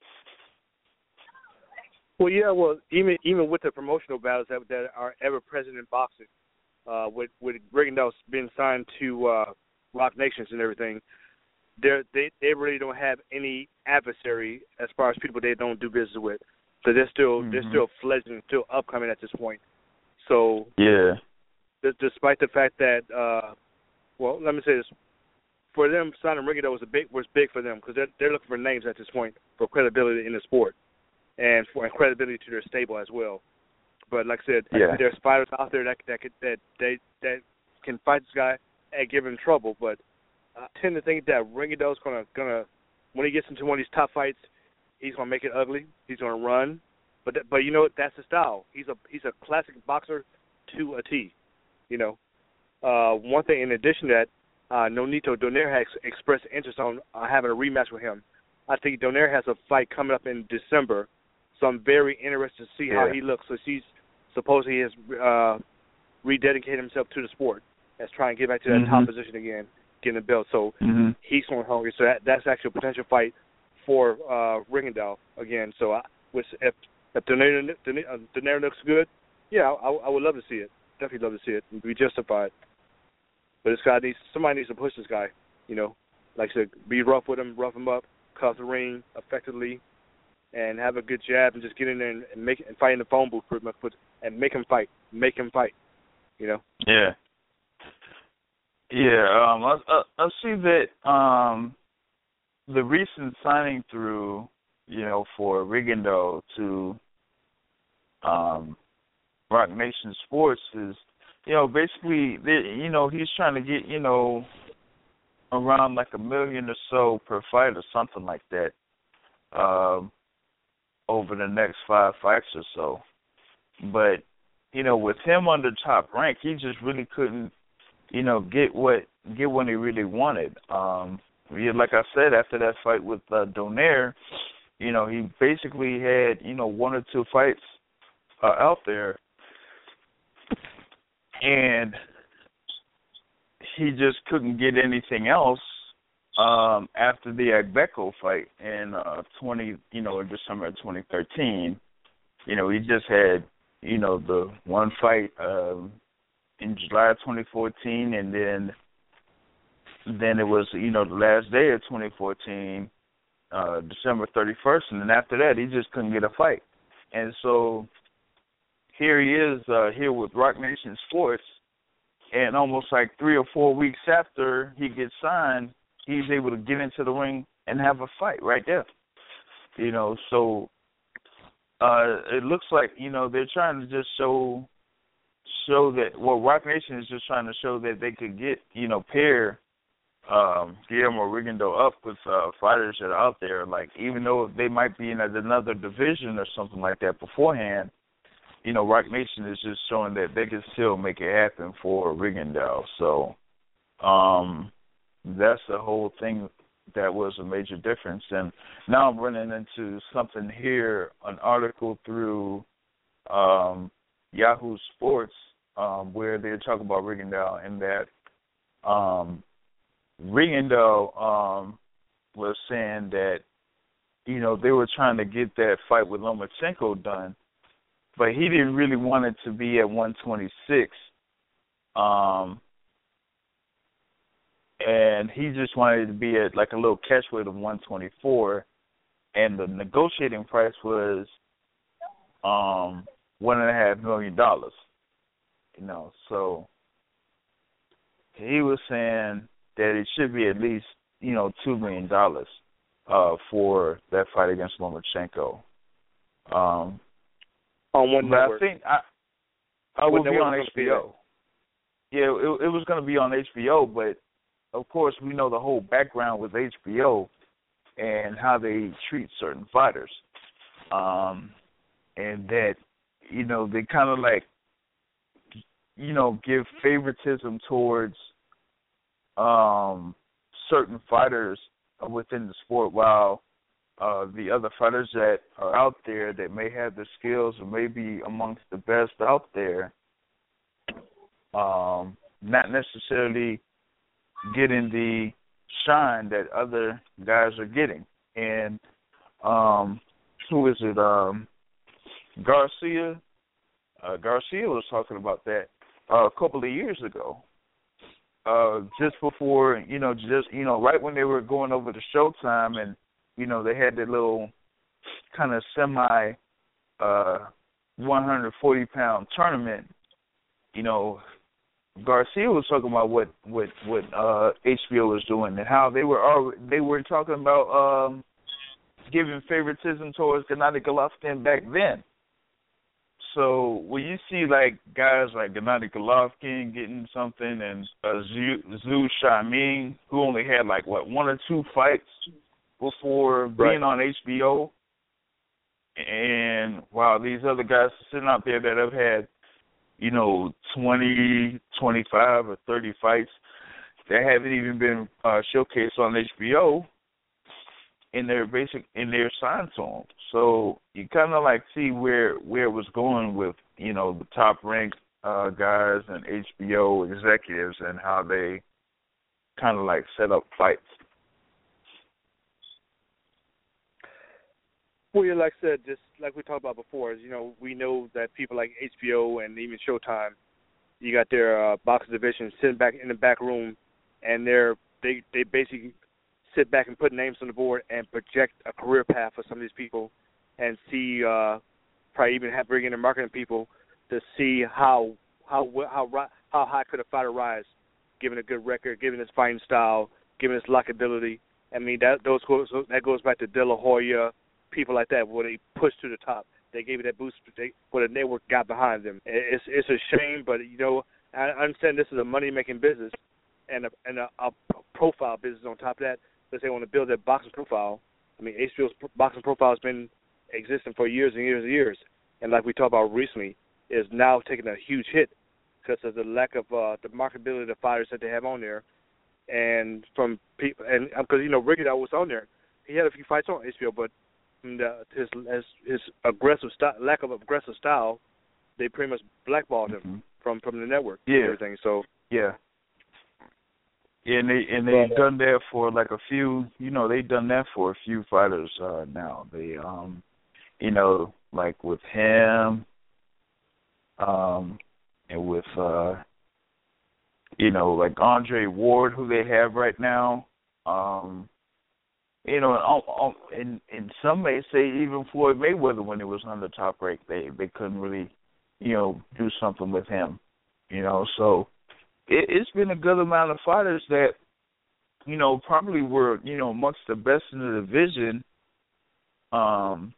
Well, yeah, well, even even with the promotional battles that, that are ever present in boxing, uh, with with Rigondeaux being signed to uh, Rock Nations and everything, they they they really don't have any adversary as far as people they don't do business with. So they're still mm-hmm. they're still fledgling, still upcoming at this point. So yeah. Despite the fact that, uh, well, let me say this: for them, signing Rigondeaux was a big was big for them because they're they're looking for names at this point for credibility in the sport and for and credibility to their stable as well. But like I said, yeah. there's fighters out there that that could, that they that can fight this guy and give him trouble. But I tend to think that Rigondeaux's gonna gonna when he gets into one of these top fights, he's gonna make it ugly. He's gonna run, but th- but you know what? That's his style. He's a he's a classic boxer to a T. You know, uh, one thing in addition to that, uh, Nonito Donaire has expressed interest on uh, having a rematch with him. I think Donaire has a fight coming up in December, so I'm very interested to see yeah. how he looks. So he's supposedly he has uh, rededicated himself to the sport, as trying to get back to that mm-hmm. top position again, getting the belt. So mm-hmm. he's going hungry. So that, that's actually a potential fight for uh, Rigondeaux again. So I, which if if Donaire, Donaire, Donaire looks good, yeah, I, I would love to see it. Definitely love to see it and be justified. But this guy needs somebody needs to push this guy, you know. Like I said, be rough with him, rough him up, cut the ring effectively, and have a good jab and just get in there and, and make and fight in the phone booth pretty much, but, and make him fight, make him fight, you know. Yeah. Yeah. Um. I, I, I see that. Um. The recent signing through, you know, for Rigondeaux to, um. Rock Nation Sports is, you know, basically, you know, he's trying to get, you know, around like a million or so per fight or something like that um, over the next five fights or so. But, you know, with him under Top Rank, he just really couldn't, you know, get what get what he really wanted. Um, yeah, like I said, after that fight with uh, Donaire, you know, he basically had, you know, one or two fights uh, out there, and he just couldn't get anything else um, after the Agbeko fight in uh, twenty, you know, in December of twenty thirteen. You know, he just had, you know, the one fight um, in July of twenty fourteen, and then then it was, you know, the last day of twenty fourteen, uh, December thirty-first, and then after that, he just couldn't get a fight. And so here he is uh, here with Rock Nation Sports, and almost like three or four weeks after he gets signed, he's able to get into the ring and have a fight right there. You know, so uh, it looks like, you know, they're trying to just show show that, well, Rock Nation is just trying to show that they could get, you know, pair um, Guillermo Rigondeaux up with uh, fighters that are out there. Like, even though they might be in another division or something like that beforehand, you know, Rock Nation is just showing that they can still make it happen for Rigondeaux. So um, that's the whole thing that was a major difference. And now I'm running into something here, an article through um, Yahoo Sports, um, where they're talking about Rigondeaux, and that um, Rigondeaux um, was saying that, you know, they were trying to get that fight with Lomachenko done, but he didn't really want it to be at one twenty-six. Um, and he just wanted it to be at like a little catchweight of one twenty-four. And the negotiating price was um, one and a half million dollars. You know, so he was saying that it should be at least, you know, two million dollars uh, for that fight against Lomachenko. Um, On one but network. I think I, I What would be network on was H B it? O. Yeah, it, it was going to be on H B O, but of course we know the whole background with H B O and how they treat certain fighters, um, and that, you know, they kind of like, you know, give favoritism towards um, certain fighters within the sport, while Uh, the other fighters that are out there that may have the skills or may be amongst the best out there, um, not necessarily getting the shine that other guys are getting. And um, who is it? Um, Garcia. Uh, Garcia was talking about that uh, a couple of years ago. Uh, just before, you know, just you know, right when they were going over to Showtime, and you know, they had that little kind of semi uh, one forty pound tournament. You know, Garcia was talking about what what what uh, H B O was doing and how they were already, they were talking about um, giving favoritism towards Gennady Golovkin back then. So when you see like guys like Gennady Golovkin getting something, and uh, Zhu Xiaoming, who only had like what one or two fights before being right. on H B O, and while these other guys sitting out there that have had, you know, twenty, twenty-five, or thirty fights that haven't even been uh, showcased on H B O in their basic in their sign to them. So you kind of like see where where it was going with, you know, the top ranked uh, guys and H B O executives and how they kind of like set up fights. Well, yeah, like I said, just like we talked about before, is, you know, we know that people like H B O and even Showtime, you got their uh, boxing division sitting back in the back room, and they're they they basically sit back and put names on the board and project a career path for some of these people, and see uh, probably even have bring in the marketing people to see how how how how high could a fighter rise, given a good record, given his fighting style, given his lockability. I mean, that those goes, that goes back to De La Hoya, people like that, where they pushed to the top. They gave it that boost they, where the network got behind them. It's it's a shame, but, you know, I understand this is a money-making business, and a, and a, a profile business on top of that. Let's say they want to build their boxing profile. I mean, H B O's boxing profile has been existing for years and years and years, and like we talked about recently, is now taking a huge hit because of the lack of uh, the marketability of the fighters that they have on there, and from people, and because you know Ricky that was on there, he had a few fights on H B O, but the, his, his his aggressive style, lack of aggressive style, they pretty much blackballed him mm-hmm. from, from the network yeah. and everything. So yeah, yeah, and they and they've done that for like a few, you know, they've done that for a few fighters uh, now. They um, you know, like with him, um, and with uh, you know, like Andre Ward, who they have right now, um. You know, and, and some may say even Floyd Mayweather, when he was on the top rank, they they couldn't really, you know, do something with him. You know, so it, it's been a good amount of fighters that, you know, probably were, you know, amongst the best in the division. Um,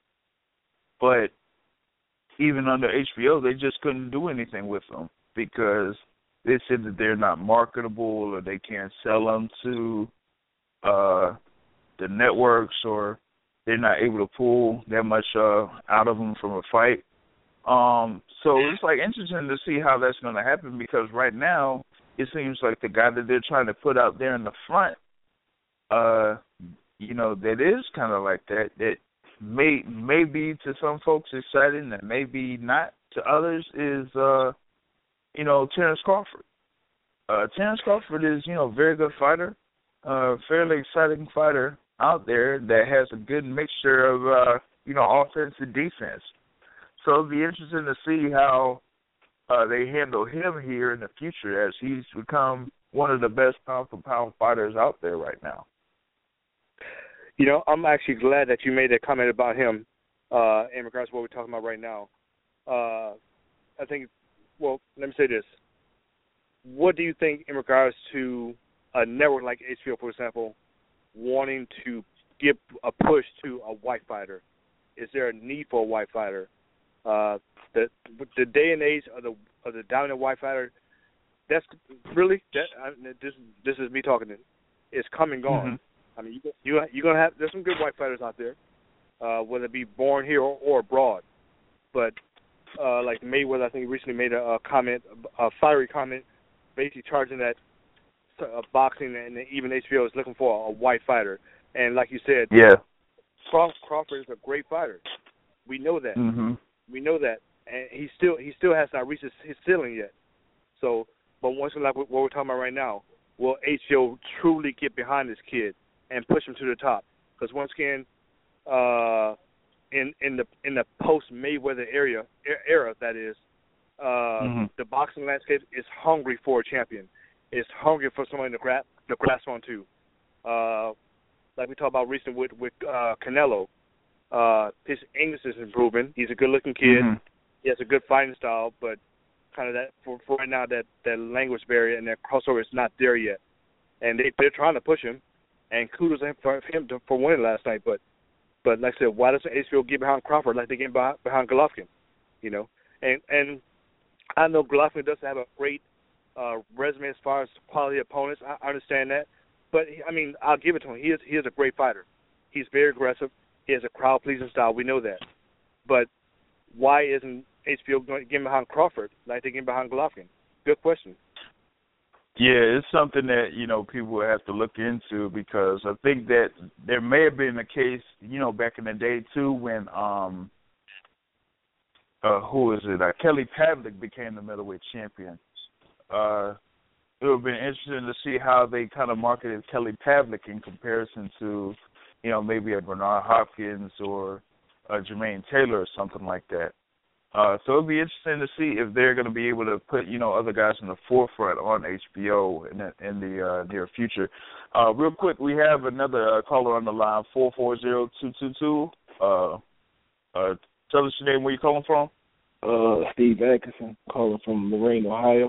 but even under H B O, they just couldn't do anything with them because they said that they're not marketable or they can't sell them to uh, the networks, or they're not able to pull that much uh, out of them from a fight. Um, so it's like interesting to see how that's going to happen, because right now it seems like the guy that they're trying to put out there in the front, uh, you know, that is kind of like that, that may may be to some folks exciting and maybe not to others, is, uh, you know, Terrence Crawford. Uh, Terrence Crawford is, you know, a very good fighter, uh, fairly exciting fighter out there that has a good mixture of, uh, you know, offense and defense. So it'll be interesting to see how uh, they handle him here in the future, as he's become one of the best pound-for-pound fighters out there right now. You know, I'm actually glad that you made that comment about him uh, in regards to what we're talking about right now. Uh, I think, well, let me say this. What do you think in regards to a network like H B O, for example, wanting to give a push to a white fighter? Is there a need for a white fighter? Uh, the the day and age of the of the dominant white fighter, that's really that. I, this this is me talking. It's come and gone. Mm-hmm. I mean, you you you're gonna have there's some good white fighters out there, uh, whether it be born here or, or abroad. But uh, like Mayweather, I think recently made a, a comment, a fiery comment, basically charging that uh, boxing and even H B O is looking for a white fighter. And like you said, yeah, Crawford is a great fighter. We know that. Mm-hmm. We know that, and he still he still has not reached his, his ceiling yet. So, but once again, like what we're talking about right now, will H B O truly get behind this kid and push him to the top? Because once again, uh, in in the in the post Mayweather area era, that is, uh, mm-hmm. the boxing landscape is hungry for a champion. It's hungry for somebody to grab to grasp onto. Uh, like we talked about recently with with uh, Canelo. Uh, his English is improving. He's a good-looking kid. Mm-hmm. He has a good fighting style, but kind of that for, for right now, that, that language barrier and that crossover is not there yet. And they they're trying to push him, and kudos for him to, for winning last night. But but like I said, why doesn't H B O get behind Crawford like they get behind, behind Golovkin? You know, and and I know Golovkin doesn't have a great uh, resume as far as quality opponents. I, I understand that, but I mean, I'll give it to him. He is he is a great fighter. He's very aggressive. He has a crowd-pleasing style. We know that. But why isn't H B O getting behind Crawford like they're getting behind Golovkin? Good question. Yeah, it's something that, you know, people will have to look into, because I think that there may have been a case, you know, back in the day, too, when, um, uh, who is it, uh, Kelly Pavlik became the middleweight champion. Uh, it would have been interesting to see how they kind of marketed Kelly Pavlik in comparison to, you know, maybe a Bernard Hopkins or a Jermaine Taylor or something like that. Uh, so it'll be interesting to see if they're going to be able to put, you know, other guys in the forefront on H B O in the, in the uh, near future. Uh, real quick, we have another uh, caller on the line, four four zero, two two two. Uh, uh, tell us your name, where you calling from. Uh, Steve Atkinson, calling from Lorain, Ohio.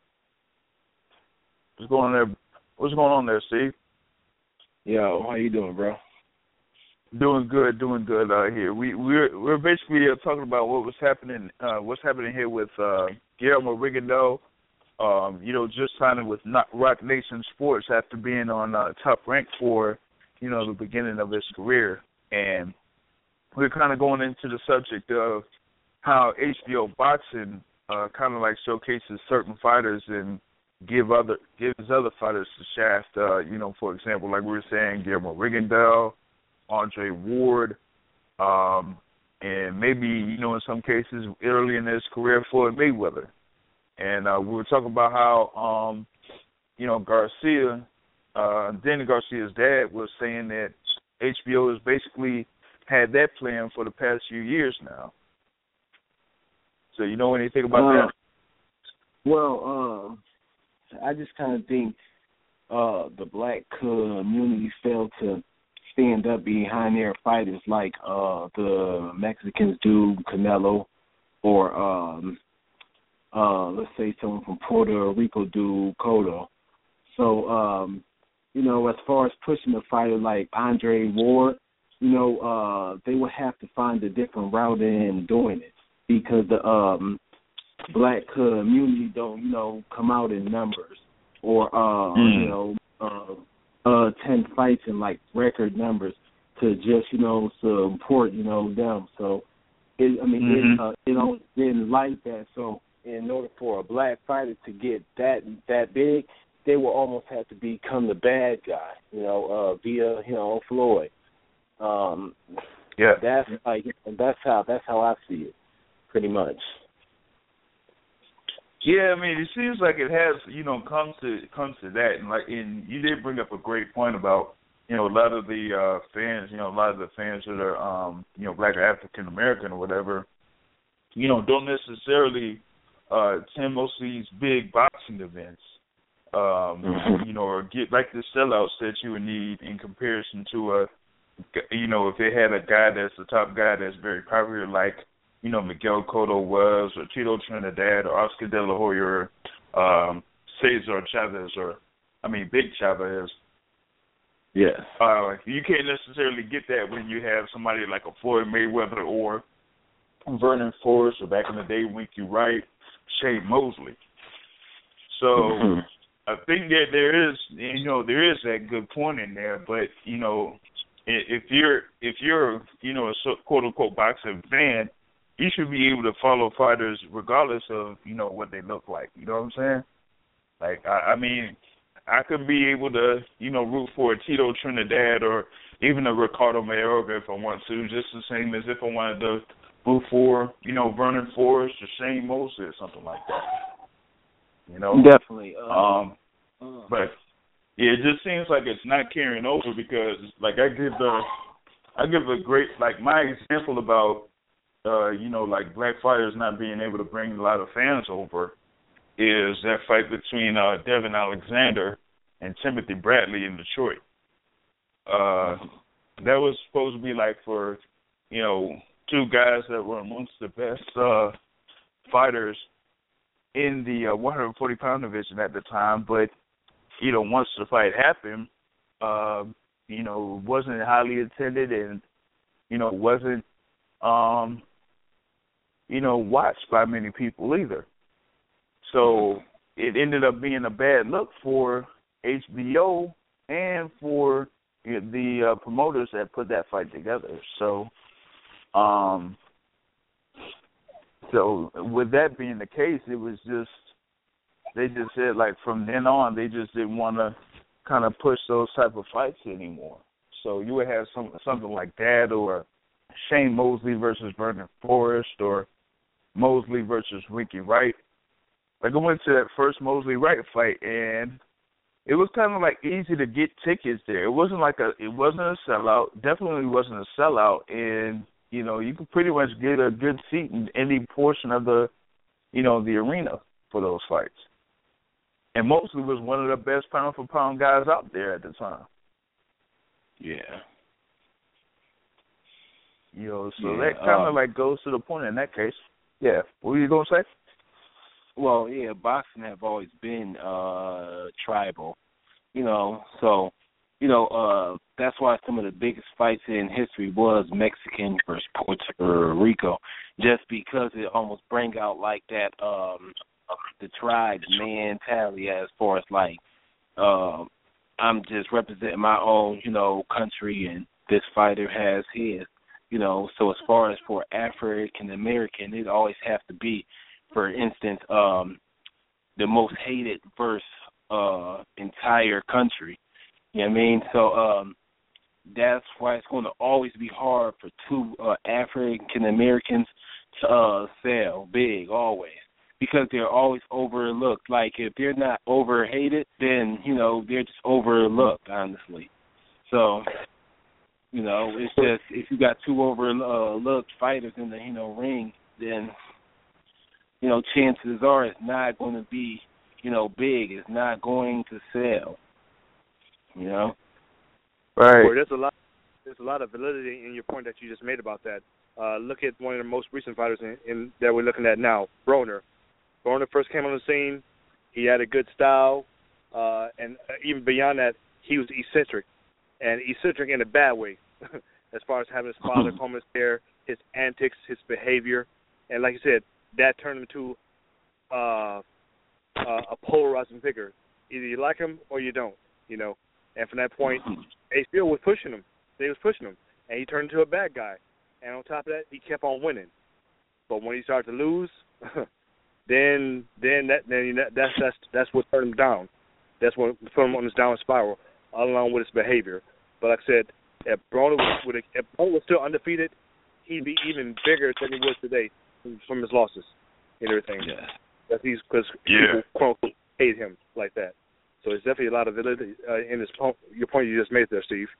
What's going on there? What's going on there, Steve? Yo, how you doing, bro? Doing good, doing good uh, here. We we're we're basically uh, talking about what was happening, uh, what's happening here with uh, Guillermo Rigondeaux um, you know, just signing with Rock Nation Sports after being on uh, Top Rank for, you know, the beginning of his career. And we're kind of going into the subject of how H B O Boxing uh, kind of like showcases certain fighters and give other gives other fighters the shaft. Uh, you know, for example, like we were saying, Guillermo Rigondeaux, Andre Ward, um, and maybe, you know, in some cases early in his career, Floyd Mayweather. And uh, we were talking about how, um, you know, Garcia, uh, Danny Garcia's dad was saying that H B O has basically had that plan for the past few years now. So you know anything about uh, that? Well, uh, I just kind of think uh, the black community failed to stand up behind their fighters like uh, the Mexicans do, Canelo, or um, uh, let's say someone from Puerto Rico do, Cotto. So, um, you know, as far as pushing a fighter like Andre Ward, you know, uh, they would have to find a different route in doing it because the um, black community don't, you know, come out in numbers or, uh, mm. you know, uh, uh, ten fights in, like, record numbers to just, you know, support, you know, them. So, it, I mean, mm-hmm. it, uh, it always been like that. So, in order for a black fighter to get that that big, they will almost have to become the bad guy, you know, uh, via, you know, Floyd. Um, yeah, that's like that's how that's how I see it, pretty much. Yeah, I mean, it seems like it has, you know, comes to comes to that, and like, and you did bring up a great point about, you know, a lot of the uh, fans, you know, a lot of the fans that are, um, you know, black or African American or whatever, you know, don't necessarily uh, attend most of these big boxing events. Um, mm-hmm. You know, or get like the sellouts that you would need in comparison to a, you know, if they had a guy that's the top guy that's very popular, like, you know, Miguel Cotto was, or Tito Trinidad, or Oscar De La Hoya, or um, Cesar Chavez, or, I mean, Big Chavez. Yes. Uh, you can't necessarily get that when you have somebody like a Floyd Mayweather or Vernon Forrest, or back in the day, Winky Wright, Shane Mosley. So mm-hmm. I think that there is, you know, there is that good point in there, but, you know, if you're, if you're, you know, a quote-unquote boxing fan, you should be able to follow fighters regardless of, you know, what they look like. You know what I'm saying? Like, I, I mean, I could be able to, you know, root for a Tito Trinidad or even a Ricardo Mayorga if I want to, just the same as if I wanted to root for, you know, Vernon Forrest or Shane Mosley or something like that. You know? Definitely. Uh, um, uh. But, yeah, it just seems like it's not carrying over because, like, I give the, I give a great, like, my example about, uh, you know, like, black fighters not being able to bring a lot of fans over is that fight between uh, Devin Alexander and Timothy Bradley in Detroit. Uh, that was supposed to be, like, for, you know, two guys that were amongst the best uh, fighters in the uh, one forty pound division at the time, but, you know, once the fight happened, uh, you know, wasn't highly attended and, you know, wasn't, um, you know, watched by many people either. So it ended up being a bad look for H B O and for you know, the uh, promoters that put that fight together. So, um, so with that being the case, it was just, they just said, like, from then on, they just didn't want to kind of push those type of fights anymore. So you would have some something like that, or Shane Mosley versus Vernon Forrest, or Mosley versus Winky Wright. Like, I went to that first Mosley-Wright fight, and it was kind of, like, easy to get tickets there. It wasn't like a, it wasn't a sellout, definitely wasn't a sellout, and, you know, you could pretty much get a good seat in any portion of the, you know, the arena for those fights. And Mosley was one of the best pound-for-pound guys out there at the time. Yeah. You know, so yeah, that kind of, um, like, goes to the point in that case. Yeah. What were you going to say? Well, yeah, boxing have always been uh, tribal, you know, so, you know, uh, that's why some of the biggest fights in history was Mexican versus Puerto Rico, just because it almost bring out, like, that, um, the tribe mentality as far as like uh, I'm just representing my own, you know, country, and this fighter has his, you know. So as far as for African American, it always have to be, for instance, um, the most hated versus uh, entire country. You know what I mean? So um, that's why it's going to always be hard for two uh, African Americans to uh, sell big, always, because they're always overlooked. Like, if they're not over-hated, then, you know, they're just overlooked, honestly. So, you know, it's just, if you got two overlooked fighters in the, you know, ring, then, you know, chances are it's not going to be, you know, big. It's not going to sell, you know? Right. Well, there's a lot. There's a lot of validity in your point that you just made about that. Uh, look at one of the most recent fighters in, in that we're looking at now, Broner. Broner first came on the scene. He had a good style, uh, and even beyond that, he was eccentric, and eccentric in a bad way, as far as having his father comb his hair, his antics, his behavior, and like you said, that turned him into uh, uh, a polarizing figure. Either you like him or you don't, you know. And from that point, A C L was pushing him. They was pushing him, and he turned into a bad guy. And on top of that, he kept on winning. But when he started to lose, then then that then that's that's that's what turned him down. That's what put him on his downward spiral, along with his behavior. But like I said, if Broner was, would if Broner was still undefeated, he'd be even bigger than he was today from his losses and everything. Yeah. That's he's because yeah. people quote unquote hate him like that. So it's definitely a lot of validity uh, in this point, your point you just made there, Steve.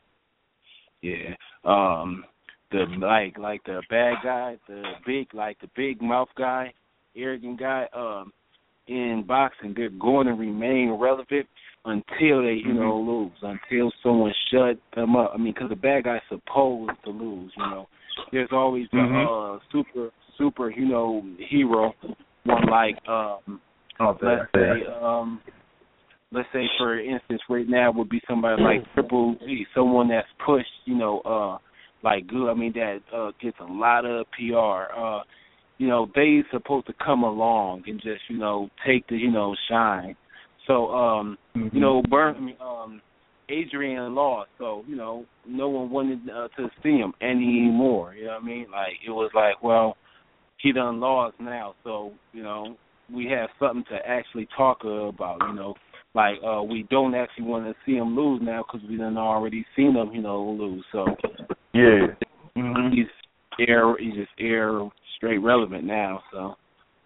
Yeah. Um. The like like the bad guy, the big like the big mouth guy, arrogant guy. Um. In boxing, they're going to remain relevant until they, you know, lose, until someone shut them up. I mean, because the bad guy's supposed to lose, you know. There's always the mm-hmm. uh, super, super, you know, hero, one like, um, oh, let's say, um, let's say, for instance, right now would be somebody like Triple G, someone that's pushed, you know, uh, like good. I mean, that uh, gets a lot of P R. Uh, you know, they supposed to come along and just, you know, take the, you know, shine. So, um, mm-hmm. you know, Burn, I mean, um, Adrian lost, so, you know, no one wanted uh, to see him anymore. You know what I mean? Like, it was like, well, he done lost now, so, you know, we have something to actually talk about, you know. Like, uh, we don't actually want to see him lose now because we done already seen him, you know, lose. So, yeah, mm-hmm. he's air, he's just air straight relevant now. So,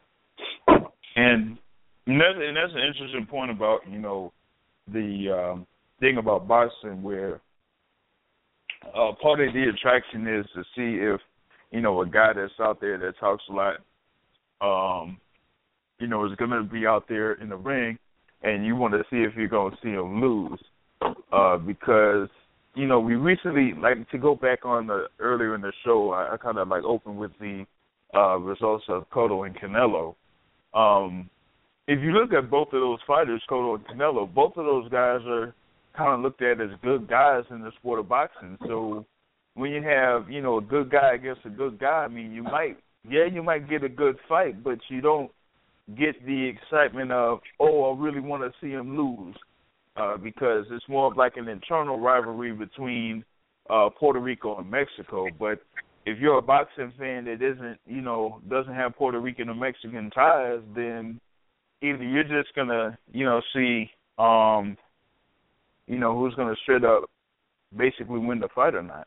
and and that's, and that's an interesting point about, you know, the um, thing about boxing where uh, part of the attraction is to see if, you know, a guy that's out there that talks a lot, um, you know, is going to be out there in the ring, and you want to see if you're going to see him lose. Uh, because, you know, we recently, like, to go back on the earlier in the show, I, I kind of, like, opened with the uh, results of Cotto and Canelo. Um, if you look at both of those fighters, Cotto and Canelo, both of those guys are kind of looked at as good guys in the sport of boxing. So when you have, you know, a good guy against a good guy, I mean, you might, yeah, you might get a good fight, but you don't get the excitement of, oh, I really want to see him lose, uh, because it's more of like an internal rivalry between uh, Puerto Rico and Mexico. But if you're a boxing fan that isn't, you know, doesn't have Puerto Rican or Mexican ties, then either you're just going to, you know, see, um, you know, who's going to straight up basically win the fight or not.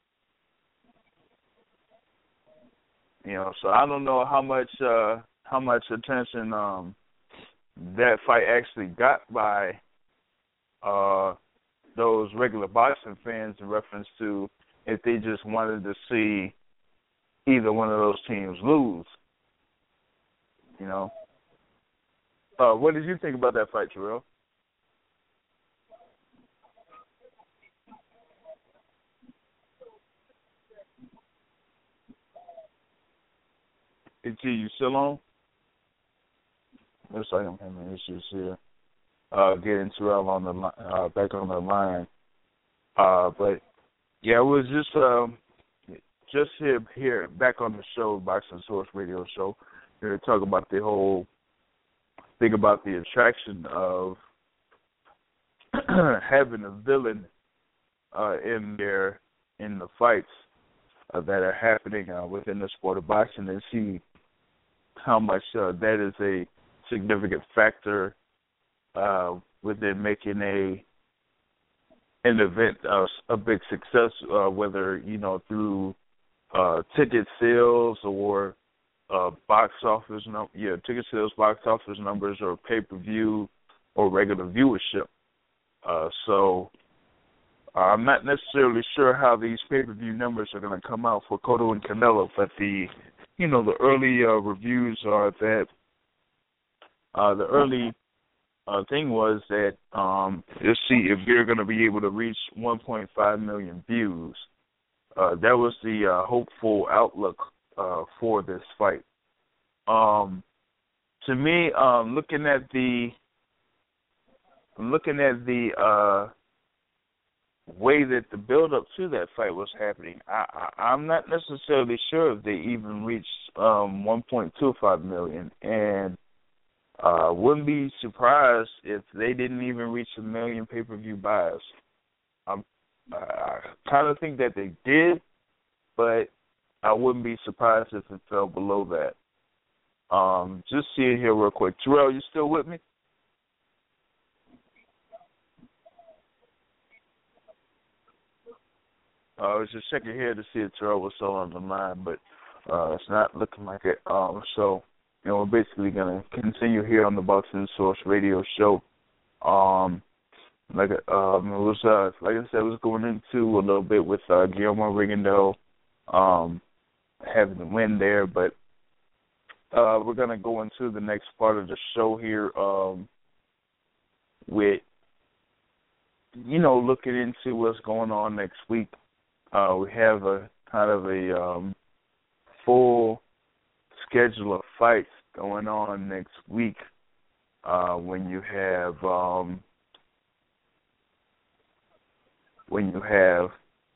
You know, so I don't know how much uh, how much attention um, that fight actually got by uh, those regular boxing fans in reference to if they just wanted to see either one of those teams lose. You know. Uh, what did you think about that fight, Terrell? Is you still on? Looks like I'm having issues here. Uh, getting Terrell on the li- uh, back on the line. Uh, but yeah, it was just um, just here here back on the show, Boxing Source Radio Show. Here to talk about the whole think about the attraction of having a villain uh, in there in the fights uh, that are happening uh, within the sport of boxing, and see how much uh, that is a significant factor uh, within making a an event uh, a big success, uh, whether you know through uh, ticket sales or uh, box office, num- yeah, ticket sales, box office numbers, or pay per view, or regular viewership. Uh, so uh, I'm not necessarily sure how these pay per view numbers are going to come out for Cotto and Canelo, but the you know the early uh, reviews are that uh, the early uh, thing was that um, let's see if you're going to be able to reach one point five million views. Uh, that was the uh, hopeful outlook uh, for this fight. Um, to me, um, looking at the looking at the uh, way that the build-up to that fight was happening, I, I, I'm not necessarily sure if they even reached um, one point two five million, and uh, wouldn't be surprised if they didn't even reach a million pay-per-view buys. I'm, I kind of think that they did, but I wouldn't be surprised if it fell below that. Um, just see it here real quick. Terrell, you still with me? Uh, I was just checking here to see if Terrell was still on the line, but uh, it's not looking like it. Um, so, you know, we're basically going to continue here on the Boxing Source radio show. Um, like um, it was, uh, like I said, I was going into a little bit with uh, Guillermo Rigondeaux um, having the win there, but uh, we're going to go into the next part of the show here um, with, you know, looking into what's going on next week. Uh, we have a kind of a um, full schedule of fights going on next week. Uh, when you have um, when you have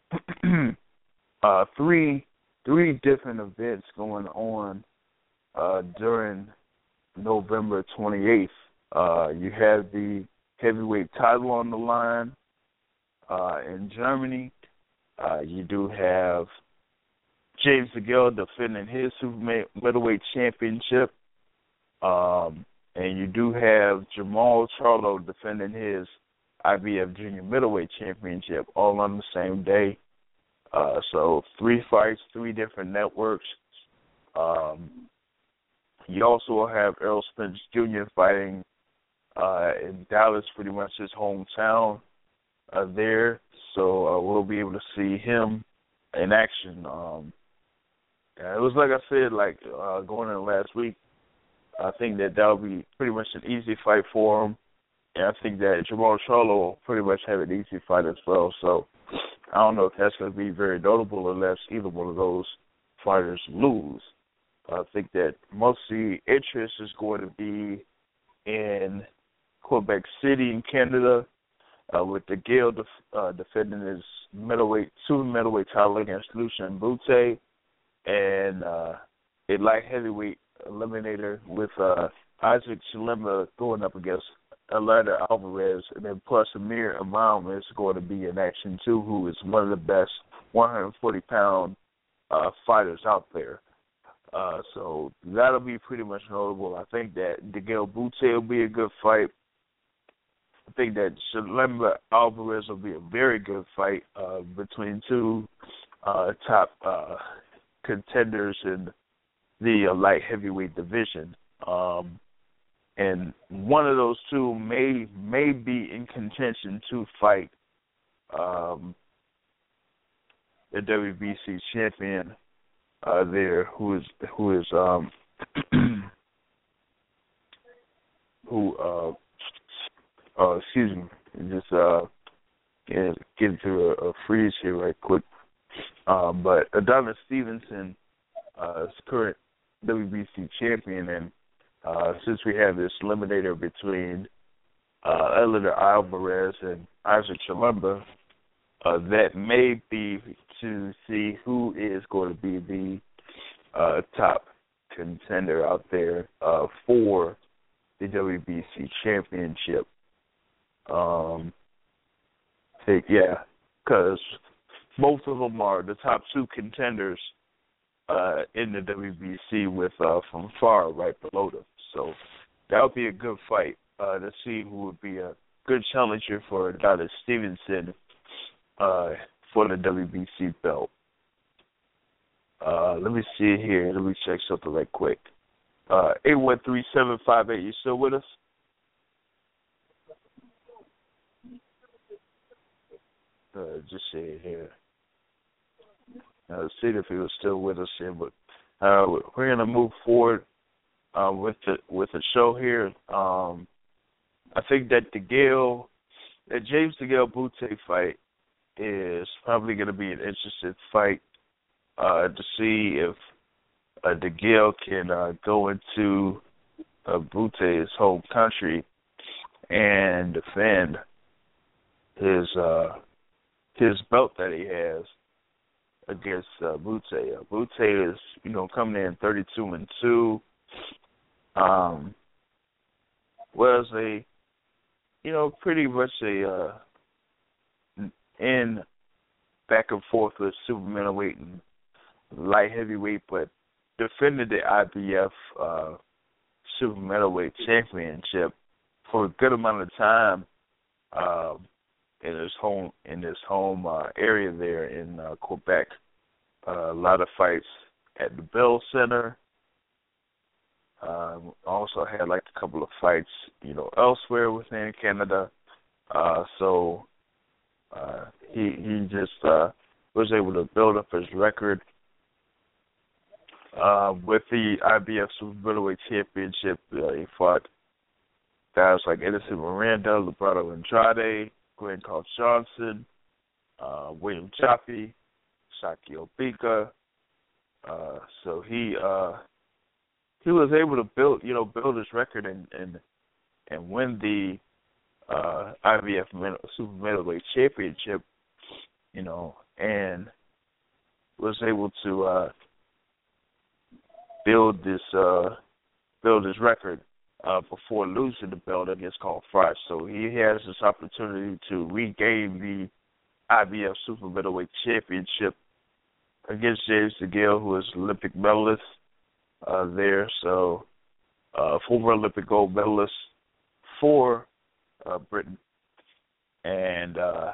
uh, three three different events going on uh, during November twenty-eighth. Uh, you have the heavyweight title on the line uh, in Germany. Uh, you do have James DeGale defending his super middleweight championship. Um, and you do have Jamal Charlo defending his I B F junior middleweight championship all on the same day. Uh, so three fights, three different networks. Um, you also have Errol Spence Junior fighting uh, in Dallas, pretty much his hometown uh, there. So uh, we'll be able to see him in action. Um, it was like I said, like uh, going in last week, I think that that'll be pretty much an easy fight for him. And I think that Jamal Charlo will pretty much have an easy fight as well. So I don't know if that's going to be very notable unless either one of those fighters lose. I think that most of the interest is going to be in Quebec City in Canada uh, with DeGale def- uh, defending his middleweight, super middleweight title against Lucien Bute, and uh, a light heavyweight eliminator with uh, Isaac Chilemba going up against Eleider Alvarez, and then plus Amir Imam is going to be in action too, who is one of the best one hundred forty pound uh, fighters out there. Uh, so that'll be pretty much notable. I think that DeGale Bute will be a good fight. I think that Chilemba Alvarez will be a very good fight uh, between two uh, top uh, contenders in the uh, light heavyweight division. Um, and one of those two may may be in contention to fight um, the W B C champion uh, there, who is who is um, who uh, uh, excuse me, just uh, get, get into a, a freeze here right quick. Uh, but Adonis Stevenson uh, is current W B C champion, and uh, since we have this eliminator between uh, Eleider Alvarez and Isaac Chilemba, uh, that may be to see who is going to be the uh, top contender out there uh, for the W B C championship. Um, think, yeah, because both of them are the top two contenders uh, in the W B C with uh, from far right below them. So that would be a good fight uh, to see who would be a good challenger for Adonis Stevenson uh, for the W B C belt. Uh, let me see here. Let me check something right quick. Uh, eight one three, seven five eight, you still with us? Uh, just see it here. Uh, let's see if he was still with us here, but uh, we're going to move forward uh, with the with the show here. Um, I think that the Gale, that James DeGale Butte fight is probably going to be an interesting fight uh, to see if uh, DeGale can uh, go into uh, Butte's home country and defend his uh, his belt that he has against uh, Butte. Uh, Butte is, you know, coming in thirty-two and two. Um, was a, you know, pretty much a uh, in back and forth with super middleweight and light heavyweight, but defended the I B F uh, super middleweight championship for a good amount of time uh, in his home in his home uh, area there in uh, Quebec. Uh, a lot of fights at the Bell Center. Um, also had like a couple of fights, you know, elsewhere within Canada. Uh, so uh, he he just uh, was able to build up his record uh, with the I B F Super Middleweight Championship. Uh, he fought guys like Edison Miranda, Lebrado Andrade, Glenn Carl Johnson, uh, William Jaffe, Saki Obika. Uh, so he uh, he was able to build, you know, build his record and and, and win the uh, I B F Super Middleweight Championship, you know, and was able to uh, build this uh, build his record uh, before losing the belt against Carl Froch. So he has this opportunity to regain the I B F Super Middleweight Championship against James DeGale, who is Olympic medalist uh, there. So uh, former Olympic gold medalist for uh, Britain. And uh,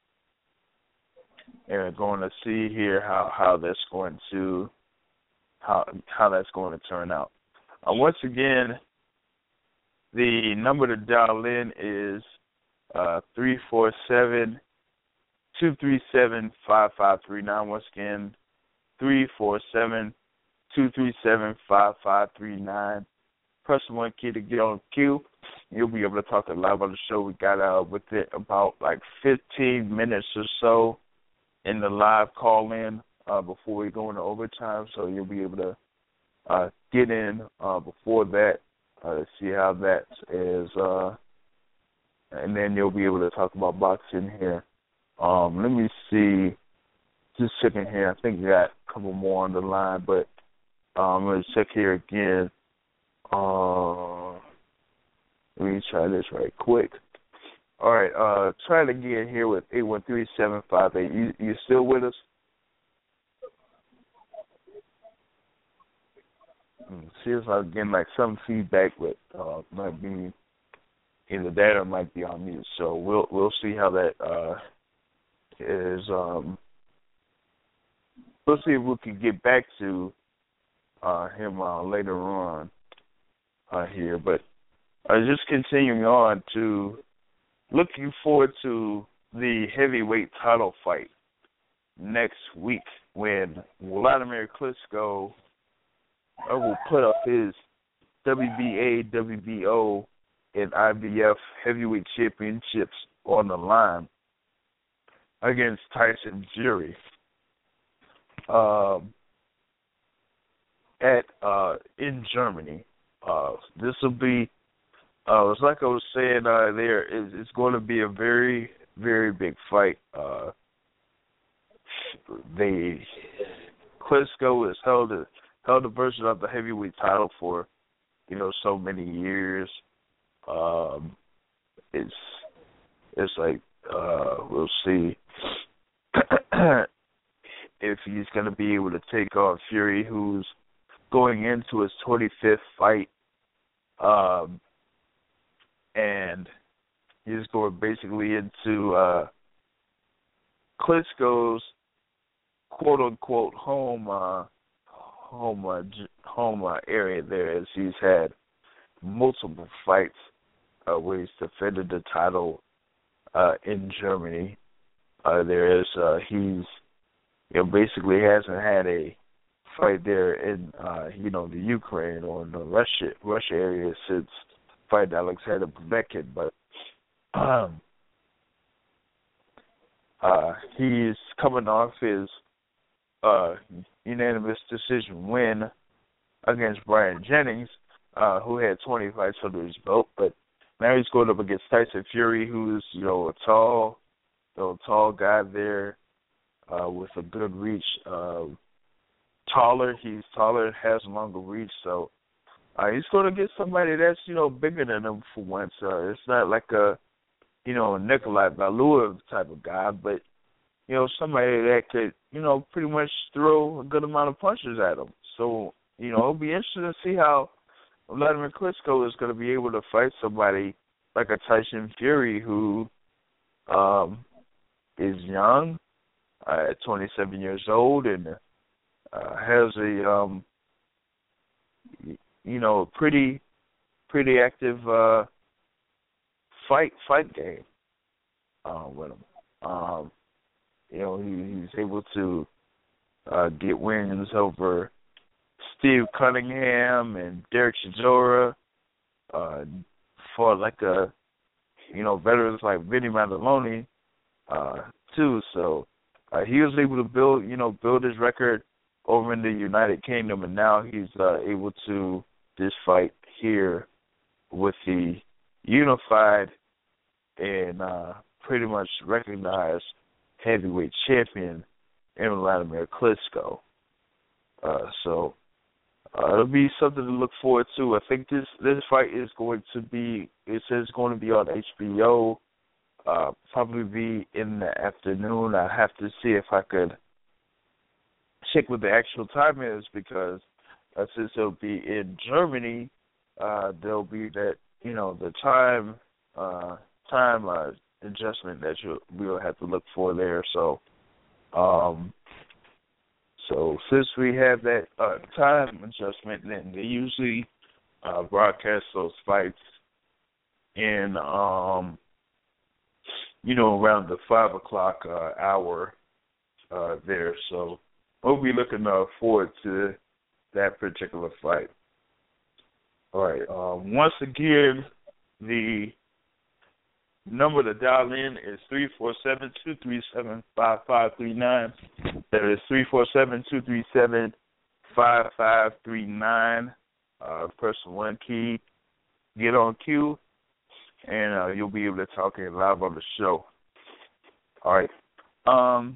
and we're going to see here how, how that's going to how how that's going to turn out. Uh, once again, the number to dial in is uh, three four seven, two three seven, five five three nine. Once again, three four seven, two three seven, five five three nine. Press one key to get on queue. You'll be able to talk to live on the show. We got uh, with it about like fifteen minutes or so in the live call-in uh, before we go into overtime. So you'll be able to uh, get in uh, before that, uh, see how that is. Uh, and then you'll be able to talk about boxing here. Um, let me see. Just checking here. I think we got a couple more on the line, but um, I'm going to check here again. Uh, let me try this right quick. All right, uh, trying again here with eight one three, seven five eight. You you still with us? See if I'm getting like some feedback, but uh, might be either that or might be on mute. So we'll we'll see how that uh, is. Um, we'll see if we can get back to uh, him uh, later on uh, here. But uh, just continuing on to looking forward to the heavyweight title fight next week when Vladimir Klitschko uh, will put up his W B A, W B O, and I B F heavyweight championships on the line against Tyson Fury um, at uh, in Germany. Uh, this will be, uh, it's like I was saying uh, there, it's, it's going to be a very, very big fight. Uh, they Klitschko has held a held a version of the heavyweight title for, you know, so many years. Um, it's it's like uh, we'll see if he's going to be able to take on Fury, who's going into his twenty-fifth fight, um, and he's going basically into uh, Klitschko's quote unquote home uh, home uh, home uh, area there, as he's had multiple fights uh, where he's defended the title uh, in Germany. Uh, there is uh, he's you know basically hasn't had a fight there in uh, you know the Ukraine or in the Russia Russia area since fighting Alexander Povetkin, but um, uh, he's coming off his uh, unanimous decision win against Brian Jennings, uh, who had twenty fights under his belt, but now he's going up against Tyson Fury, who's you know a tall, you know, tall guy there uh, with a good reach. Uh, taller, he's taller, has a longer reach, so uh, he's going to get somebody that's you know bigger than him for once. Uh, it's not like a you know Nikolai Valuev type of guy, but you know somebody that could you know pretty much throw a good amount of punches at him. So you know it'll be interesting to see how Vladimir Klitschko is going to be able to fight somebody like a Tyson Fury who um, is young, uh, at twenty-seven years old, and uh, has a um, you know pretty pretty active uh, fight fight game uh, with him. Um, you know he, he's able to uh, get wins over Steve Cunningham and Derek Chisora, uh, for like a, you know, veterans like Vinny Mataloni, uh, too. So uh, he was able to build, you know, build his record over in the United Kingdom, and now he's uh, able to just fight here with the unified and uh, pretty much recognized heavyweight champion in Vladimir Klitschko. Uh, so. Uh, it'll be something to look forward to. I think this this fight is going to be, it says it's going to be on H B O, uh, probably be in the afternoon. I have to see if I could check what the actual time is, because uh, since it'll be in Germany, uh, there'll be that, you know, the time uh, time uh, adjustment that you we'll have to look for there. So, um, So since we have that uh, time adjustment, then they usually uh, broadcast those fights in, um, you know, around the five o'clock uh, hour uh, there. So we'll be looking uh, forward to that particular fight. All right. Um, once again, the number to dial in is three four seven, two three seven, five five three nine. That is three four seven, two three seven, five five three nine. Uh, press one key, get on cue, and uh, you'll be able to talk in live on the show. All right. Um,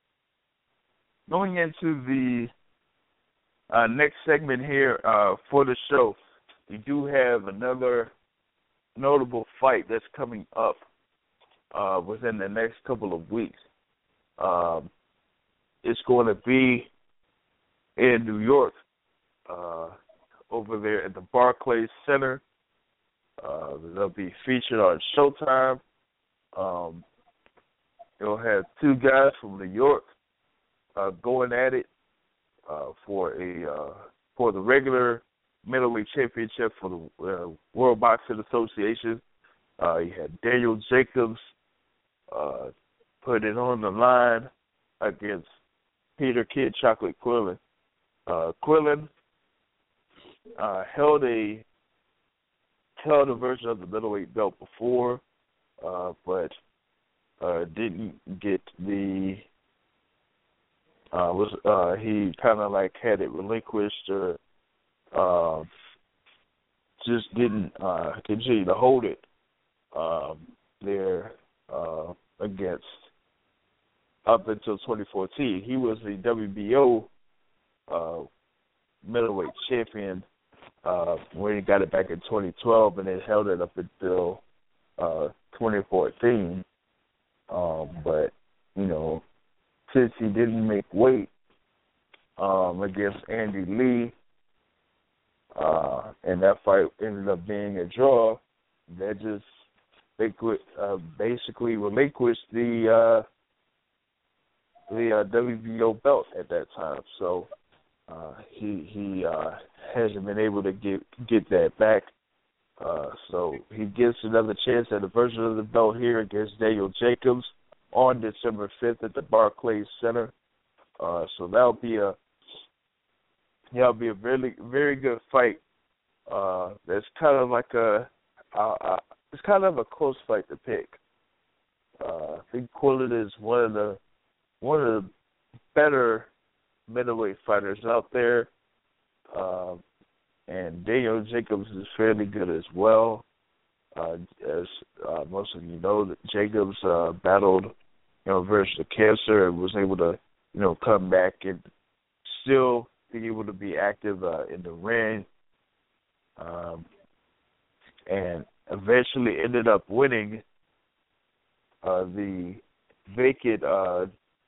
going into the uh, next segment here uh, for the show, we do have another notable fight that's coming up uh, within the next couple of weeks. Um, it's going to be in New York, uh, over there at the Barclays Center. Uh, they'll be featured on Showtime. Um, it'll have two guys from New York uh, going at it uh, for a uh, for the regular middleweight championship for the uh, World Boxing Association. Uh, you had Daniel Jacobs uh, put it on the line against Peter Kid Chocolate Quillin. Uh, Quillin uh, held a held a version of the middleweight belt before, uh, but uh, didn't get the uh, was uh, he kind of like had it relinquished or Uh, just didn't uh, continue to hold it um, there uh, against up until twenty fourteen. He was the W B O uh, middleweight champion uh, when he got it back in twenty twelve, and they held it up until uh, twenty fourteen. Um, but, you know, since he didn't make weight um, against Andy Lee, uh, and that fight ended up being a draw, that just they could, uh, basically relinquished the uh, the uh, W B O belt at that time. So uh, he he uh, hasn't been able to get get that back. Uh, so he gets another chance at a version of the belt here against Daniel Jacobs on December fifth at the Barclays Center. Uh, so that'll be a that'll be a very very good fight. Uh, that's kind of like a uh, uh, it's kind of a close fight to pick. Uh, I think Quillin is one of the one of the better middleweight fighters out there. Uh, And Daniel Jacobs is fairly good as well. Uh, as uh, most of you know, that Jacobs uh, battled, you know, versus cancer and was able to, you know, come back and still be able to be active uh, in the ring. Um, and eventually ended up winning uh, the vacant uh,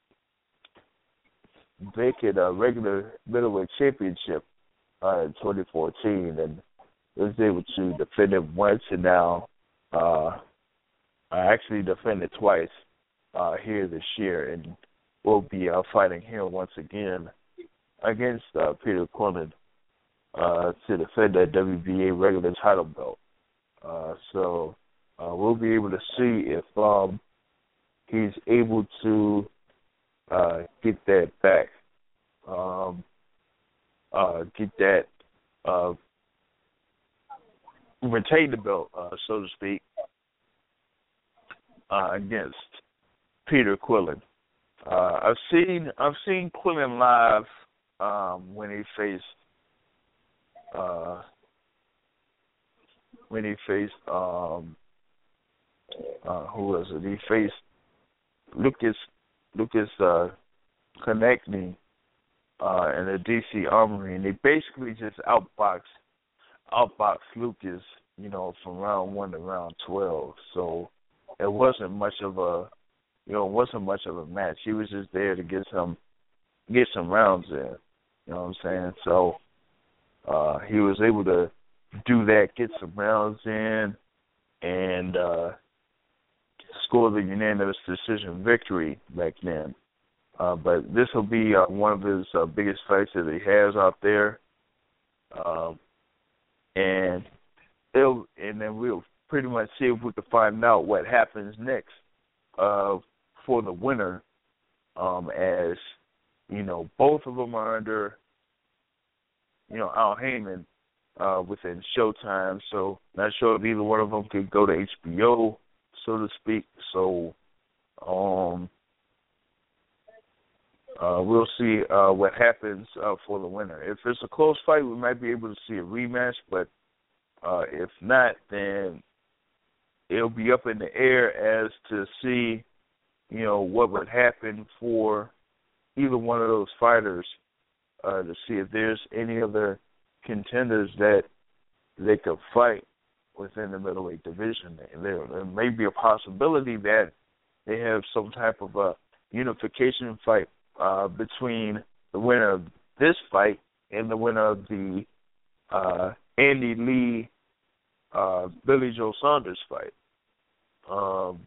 vacant uh, regular middleweight championship Uh, in twenty fourteen, and was able to defend it once, and now uh, I actually defended twice uh, here this year, and will be uh, fighting him once again against uh, Peter Quillin uh, to defend that W B A regular title belt. Uh, so uh, we'll be able to see if um, he's able to uh, get that back. Um, Uh, get that, uh, retain the belt, uh, so to speak, uh, against Peter Quillin. Uh, I've seen I've seen Quillin live um, when he faced uh, when he faced um, uh, who was it? He faced Lucas Lucas uh, Konechny. Uh, in the D C Armory, and they basically just outboxed, outboxed Lucas, you know, from round one to round twelve. So it wasn't much of a, you know, it wasn't much of a match. He was just there to get some, get some rounds in. You know what I'm saying? So uh, he was able to do that, get some rounds in, and uh, score the unanimous decision victory back then. Uh, but this will be uh, one of his uh, biggest fights that he has out there, um, and it'll, and then we'll pretty much see if we can find out what happens next uh, for the winner. Um, as you know, both of them are under, you know, Al Heyman uh, within Showtime, so not sure if either one of them could go to H B O, so to speak. So. Um, Uh, we'll see uh, what happens uh, for the winner. If it's a close fight, we might be able to see a rematch, but uh, if not, then it'll be up in the air as to see, you know, what would happen for either one of those fighters uh, to see if there's any other contenders that they could fight within the middleweight division. There, there may be a possibility that they have some type of a unification fight Uh, between the winner of this fight and the winner of the uh, Andy Lee, uh, Billy Joe Saunders fight. Um,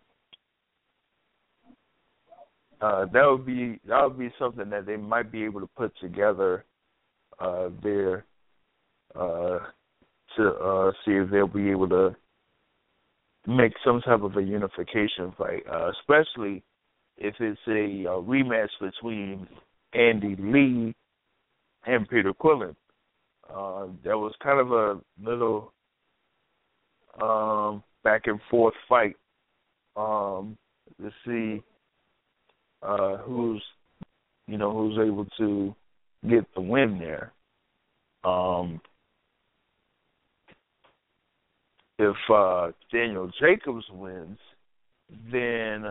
uh, that would be that would be something that they might be able to put together uh, there uh, to uh, see if they'll be able to make some type of a unification fight, uh, especially if it's a, a rematch between Andy Lee and Peter Quillin. Uh, there was kind of a little um, back and forth fight um, to see uh, who's, you know, who's able to get the win there. Um, if uh, Daniel Jacobs wins, then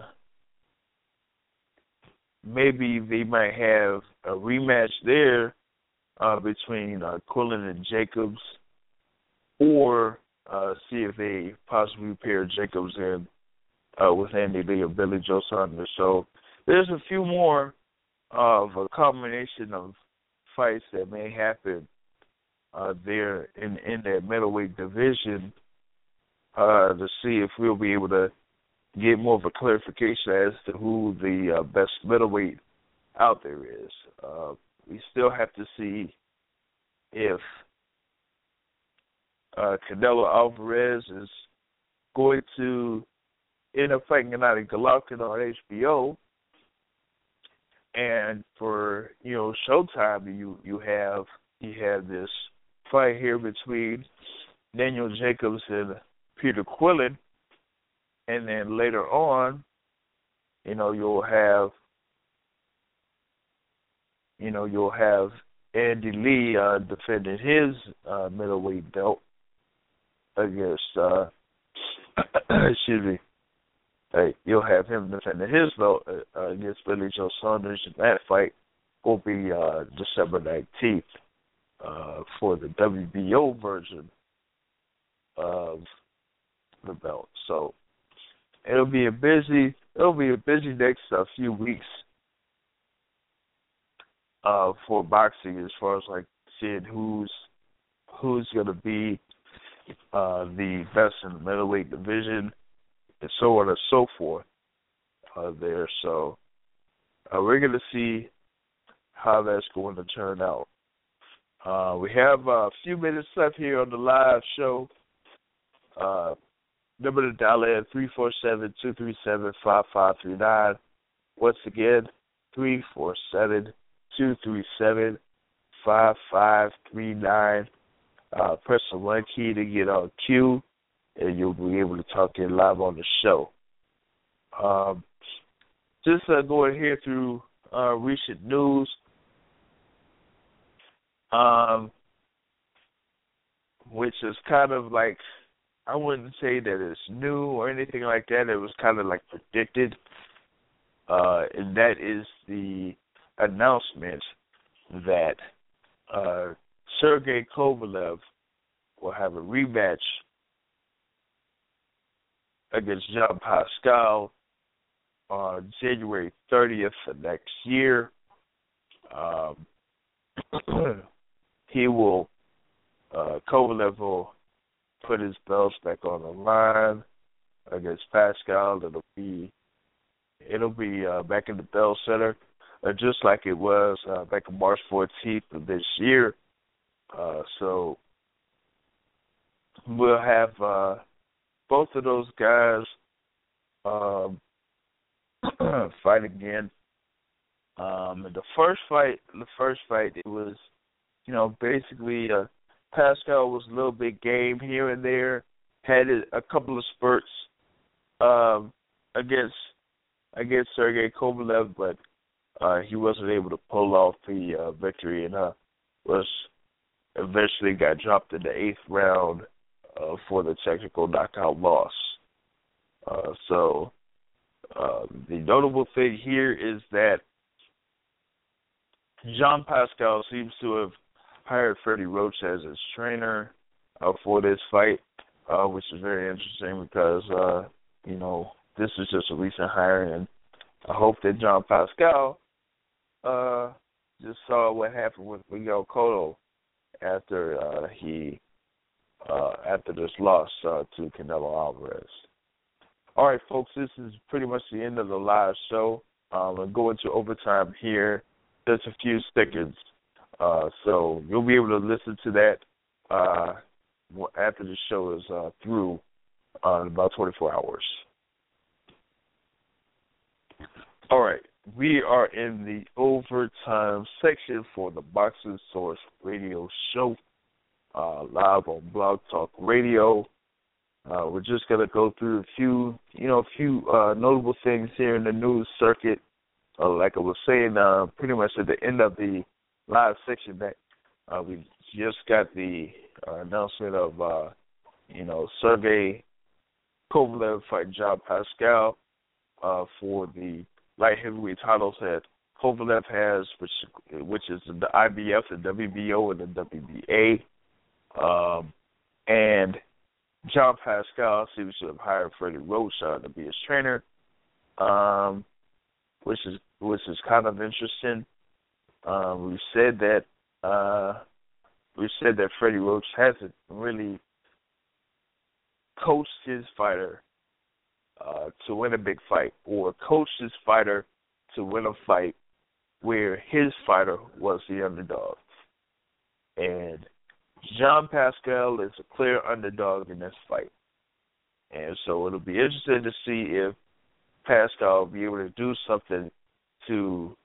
maybe they might have a rematch there uh, between uh, Quillin and Jacobs or uh, see if they possibly pair Jacobs in uh, with Andy Lee or Billy Joe Saunders. So there's a few more of a combination of fights that may happen uh, there in, in that middleweight division uh, to see if we'll be able to get more of a clarification as to who the uh, best middleweight out there is. Uh, we still have to see if uh, Canelo Alvarez is going to end up fighting Gennady Golovkin on H B O. And for, you know, Showtime, you you have you have this fight here between Daniel Jacobs and Peter Quillin, and then later on, you know, you'll have you know you'll have Andy Lee uh, defending his uh, middleweight belt against uh, excuse me. Hey, you'll have him defending his belt uh, against Billy Joe Saunders, and that fight will be uh, December nineteenth uh, for the W B O version of the belt. So it'll be a busy, it'll be a busy next uh, few weeks uh, for boxing, as far as like seeing who's who's going to be uh, the best in the middleweight division, and so on and so forth uh, there. So uh, we're going to see how that's going to turn out. Uh, we have a few minutes left here on the live show. Uh, number to dial in, three four seven, two three seven, five five three nine. Once again, three four seven, two three seven, five five three nine. Uh, press the one key to get on queue, and you'll be able to talk in live on the show. Um, just uh, going here through uh, recent news. Um, which is kind of like, I wouldn't say that it's new or anything like that. It was kind of like predicted, uh, and that is the announcement that uh, Sergey Kovalev will have a rematch against Jean Pascal on January thirtieth of next year. Um, he will, uh, Kovalev will put his belts back on the line against Pascal. It'll be, it'll be uh, back in the Bell Center, uh, just like it was uh, back on March fourteenth of this year. Uh, so we'll have uh, both of those guys um, fight again. Um, the first fight, the first fight, it was, you know, basically uh, Pascal was a little bit game here and there, had a couple of spurts um, against against Sergey Kovalev, but uh, he wasn't able to pull off the uh, victory, and uh, was eventually got dropped in the eighth round uh, for the technical knockout loss. Uh, so uh, the notable thing here is that Jean Pascal seems to have hired Freddie Roach as his trainer uh, for this fight, uh, which is very interesting because, uh, you know, this is just a recent hire, and I hope that Jean Pascal uh, just saw what happened with Miguel Cotto after uh, he uh, after this loss uh, to Canelo Alvarez. All right, folks, this is pretty much the end of the live show. Um, I'm going to overtime here. Just a few seconds. Uh, so you'll be able to listen to that uh, after the show is uh, through uh, in about twenty-four hours. All right. We are in the overtime section for the Boxing Source radio show, uh, live on Blog Talk Radio. Uh, we're just going to go through a few, you know, a few uh, notable things here in the news circuit. Uh, like I was saying, uh, pretty much at the end of the live section, that uh, we just got the uh, announcement of, uh, you know, Sergey Kovalev fighting Jean Pascal uh, for the light heavyweight titles that Kovalev has, which which is the I B F, the W B O, and the W B A. Um, and John Pascal seems to have hired Freddie Roach uh, to be his trainer, um, which is which is kind of interesting. Um, we said that uh, we said that Freddie Roach hasn't really coached his fighter uh, to win a big fight, or coached his fighter to win a fight where his fighter was the underdog. And John Pascal is a clear underdog in this fight. And so it'll be interesting to see if Pascal will be able to do something to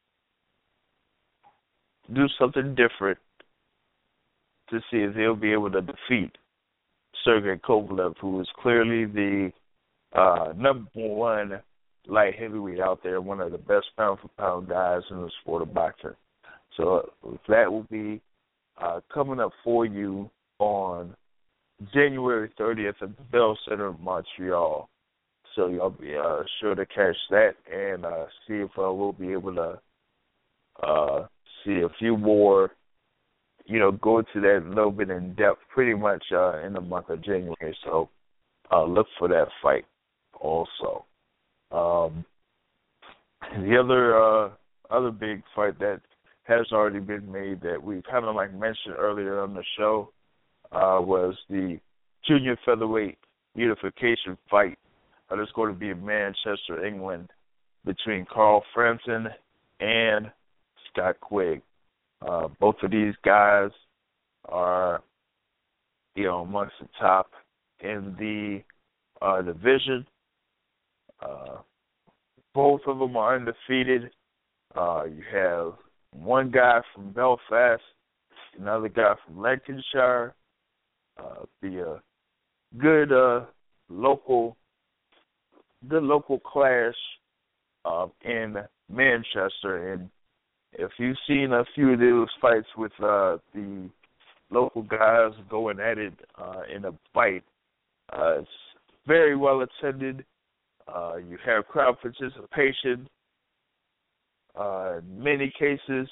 do something different to see if they'll be able to defeat Sergey Kovalev, who is clearly the uh, number one light heavyweight out there, one of the best pound-for-pound guys in the sport of boxing. So that will be uh, coming up for you on January thirtieth at the Bell Center in Montreal. So you'll be uh, sure to catch that and uh, see if uh, we'll be able to uh, see a few more, you know, go into that a little bit in depth pretty much uh, in the month of January. So uh, look for that fight also. Um, the other uh, other big fight that has already been made that we kind of like mentioned earlier on the show uh, was the junior featherweight unification fight. Uh, it's going to be in Manchester, England, between Carl Frampton and Scott Quigg. Uh, both of these guys are, you know, amongst the top in the uh, division. Uh, both of them are undefeated. Uh, you have one guy from Belfast, another guy from Lancashire. Uh, be a good uh, local, good local clash uh, in Manchester. And if you've seen a few of those fights with uh, the local guys going at it uh, in a fight, uh, it's very well attended. Uh, you have crowd participation. Uh, in many cases,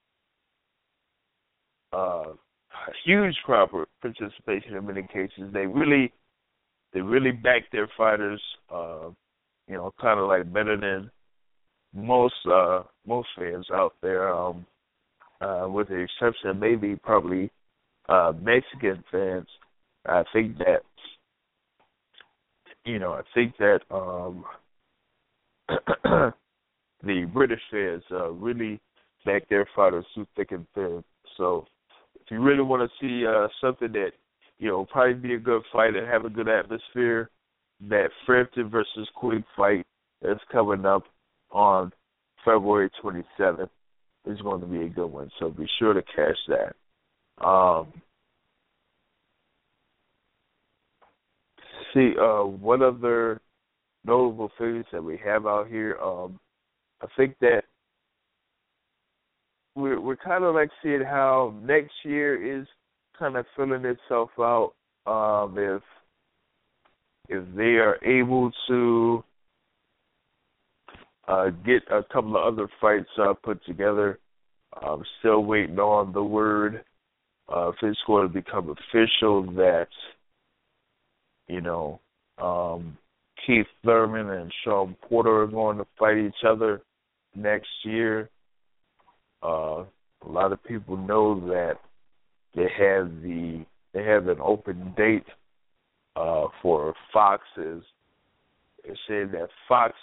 uh, huge crowd participation. In many cases, they really, they really back their fighters. Uh, you know, kind of like better than most uh, most fans out there, um, uh, with the exception of maybe probably uh, Mexican fans. I think that. You know, I think that um, the British fans uh, really back their fighters through thick and thin. So if you really want to see uh, something that, you know, probably be a good fight and have a good atmosphere, that Frampton versus Quigg fight that's coming up on February twenty-seventh is going to be a good one. So be sure to catch that. Um, See, uh, what other notable things that we have out here? Um, I think that we're we're kind of like seeing how next year is kind of filling itself out. Um, if if they are able to uh, get a couple of other fights uh, put together, I'm still waiting on the word uh, if it's going to become official that. You know, um, Keith Thurman and Sean Porter are going to fight each other next year. Uh, a lot of people know that they have the they have an open date uh, for Fox's. They said that Fox.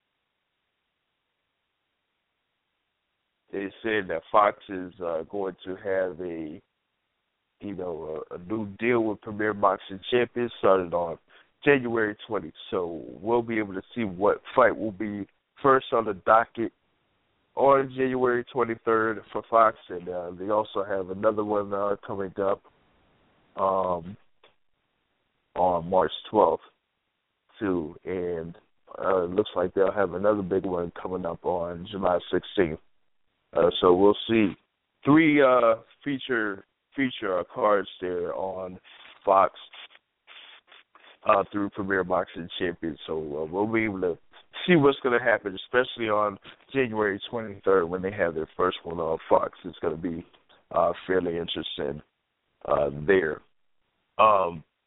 They said that Fox is uh, going to have a. You know, a, a new deal with Premier Boxing Champions started on January twentieth. So we'll be able to see what fight will be first on the docket on January twenty-third for Fox. And uh, they also have another one uh, coming up um, on March twelfth, too. And uh, it looks like they'll have another big one coming up on July sixteenth. Uh, so we'll see three uh, feature feature our cards there on Fox uh, through Premier Boxing Champions. So uh, we'll be able to see what's going to happen, especially on January twenty-third when they have their first one on Fox. It's going to be uh, fairly interesting uh, there. Um,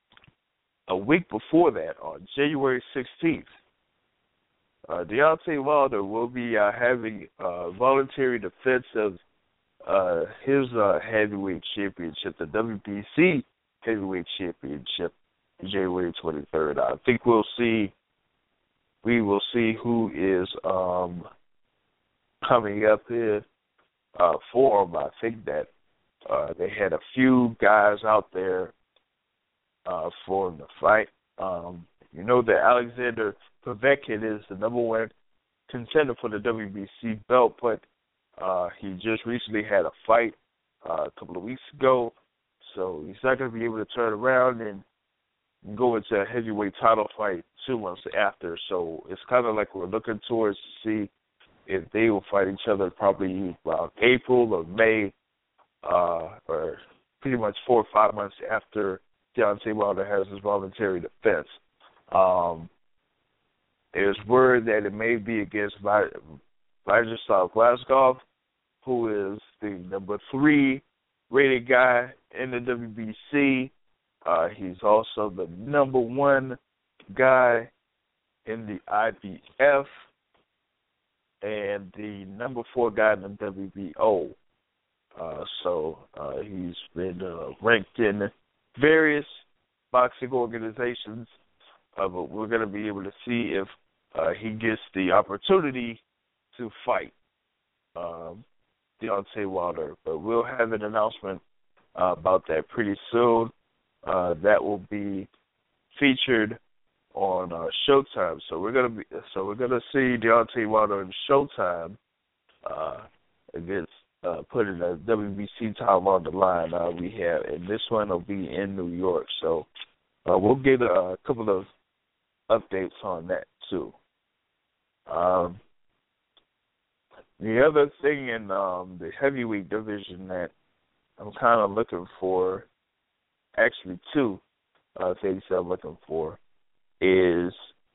a week before that, on January sixteenth, uh, Deontay Wilder will be uh, having uh, voluntary defense of uh, his uh, heavyweight championship, the W B C heavyweight championship, January twenty-third. I think we'll see. We will see who is um, coming up here uh, for him. I think that uh, they had a few guys out there uh, for him to fight. Um, you know that Alexander Povetkin is the number one contender for the W B C belt, but uh, he just recently had a fight uh, a couple of weeks ago, so he's not going to be able to turn around and go into a heavyweight title fight two months after. So it's kind of like we're looking towards to see if they will fight each other probably around April or May, uh, or pretty much four or five months after Deontay Wilder has his voluntary defense. Um, there's word that it may be against Vladislav Glazgov, who is the number three rated guy in the W B C. Uh, he's also the number one guy in the I B F and the number four guy in the W B O. Uh, so uh, he's been uh, ranked in various boxing organizations, uh, but we're going to be able to see if uh, he gets the opportunity to fight um, Deontay Wilder. But we'll have an announcement uh, about that pretty soon. Uh, that will be featured on uh, Showtime. So we're gonna be so we're gonna see Deontay Wilder in Showtime uh, against uh, putting the W B C title on the line. Uh, we have, and this one will be in New York. So uh, we'll get a, a couple of updates on that too. Um, the other thing in um, the heavyweight division that I'm kind of looking for, actually two uh, things that I'm looking for, is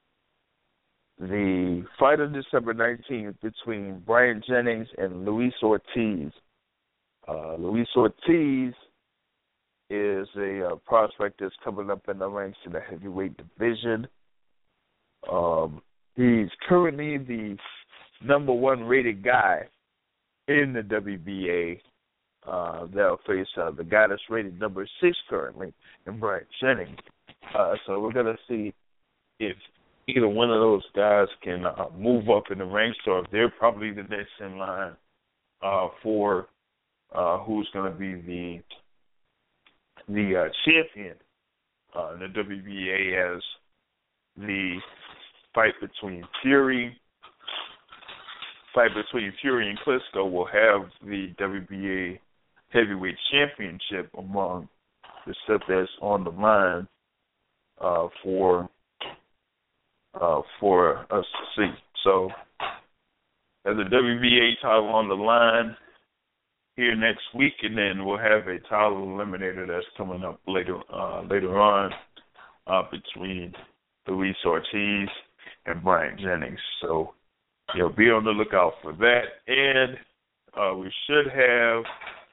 the fight on December nineteenth between Brian Jennings and Luis Ortiz. Uh, Luis Ortiz is a uh, prospect that's coming up in the ranks in the heavyweight division. Um, he's currently the number one rated guy in the W B A. Uh, they'll face uh, the guy that's rated number six currently, in Brian Jennings. Uh, so we're going to see if either one of those guys can uh, move up in the ranks, or if they're probably the next in line uh, for uh, who's going to be the the uh, champion uh, in the W B A, as the fight between Fury fight between Fury and Klitschko will have the W B A heavyweight championship among the stuff that's on the line uh, for uh, for us to see. So, as the W B A title on the line here next week, and then we'll have a title eliminator that's coming up later uh, later on uh, between Luis Ortiz and Brian Jennings. So, you know, be on the lookout for that, and uh, we should have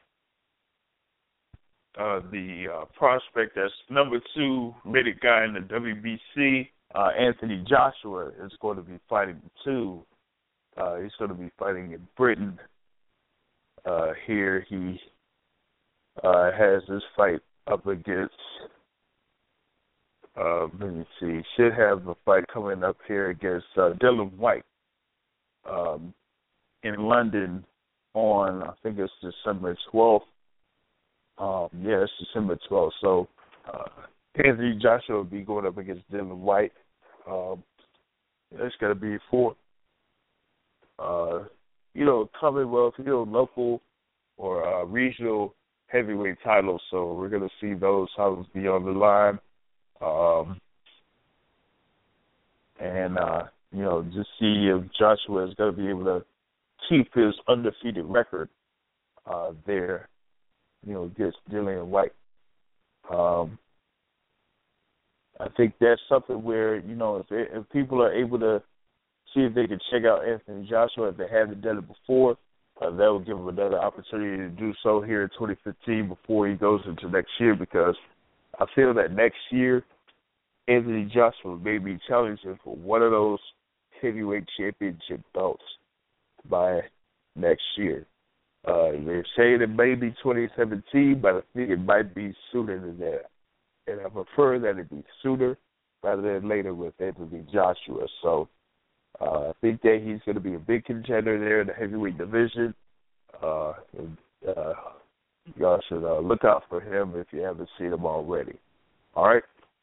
Uh, the uh, prospect that's number two rated guy in the W B C, uh, Anthony Joshua, is going to be fighting too. Uh, he's going to be fighting in Britain. Uh, here he uh, has this fight up against, uh, let me see, should have a fight coming up here against uh, Dylan White um, in London on, I think it's December twelfth. Um, yeah, it's December twelfth. So uh, Anthony Joshua will be going up against Dylan White. Um, it's going to be for, uh, you know, Commonwealth, you know, local or uh, regional heavyweight titles. So we're going to see those titles be on the line. Um, and, uh, you know, just see if Joshua is going to be able to keep his undefeated record uh, there. You know, against Dylan White. Um, I think that's something where, you know, if, if people are able to see if they can check out Anthony Joshua, if they haven't done it before, uh, that will give him another opportunity to do so here in twenty fifteen before he goes into next year, because I feel that next year Anthony Joshua may be challenging for one of those heavyweight championship belts by next year. Uh, they're saying it may be twenty seventeen, but I think it might be sooner than that. And I prefer that it be sooner rather than later with Anthony Joshua. So uh, I think that he's going to be a big contender there in the heavyweight division. Uh, and, uh, y'all should uh, look out for him if you haven't seen him already. All right?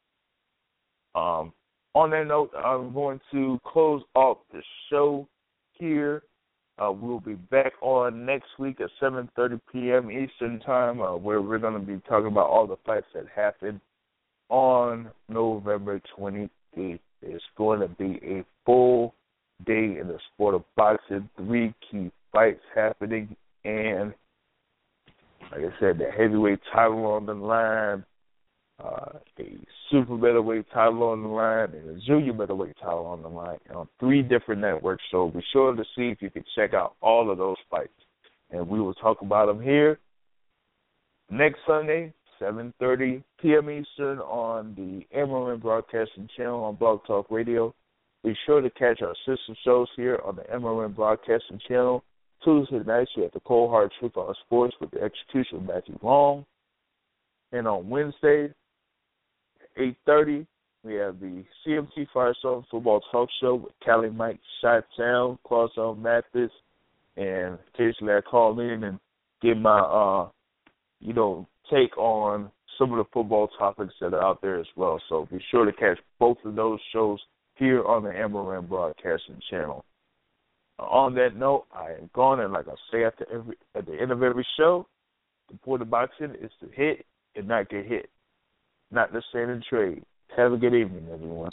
Um, on that note, I'm going to close off the show here. Uh, we'll be back on next week at seven thirty p.m. Eastern Time, uh, where we're going to be talking about all the fights that happened on November twenty-eighth. It's going to be a full day in the sport of boxing, three key fights happening, and like I said, the heavyweight title on the line, uh, a super middleweight title on the line, and a junior middleweight title on the line on three different networks. So be sure to see if you can check out all of those fights. And we will talk about them here next Sunday, seven thirty p.m. Eastern on the M R N Broadcasting Channel on Blog Talk Radio. Be sure to catch our sister shows here on the M R N Broadcasting Channel. Tuesday nights, we have the Cold Hard Truth on Sports with the execution of Matthew Long. And on Wednesday, eight thirty, we have the C M T Firestorm Football Talk Show with Cali Mike, Shot Sound, Clausen Mathis, and occasionally I call in and give my, uh, you know, take on some of the football topics that are out there as well. So be sure to catch both of those shows here on the M R N Broadcasting Channel. Uh, on that note, I am gone, and like I say at the, every, at the end of every show, the point of boxing is to hit and not get hit, not to stand and trade. Have a good evening, everyone.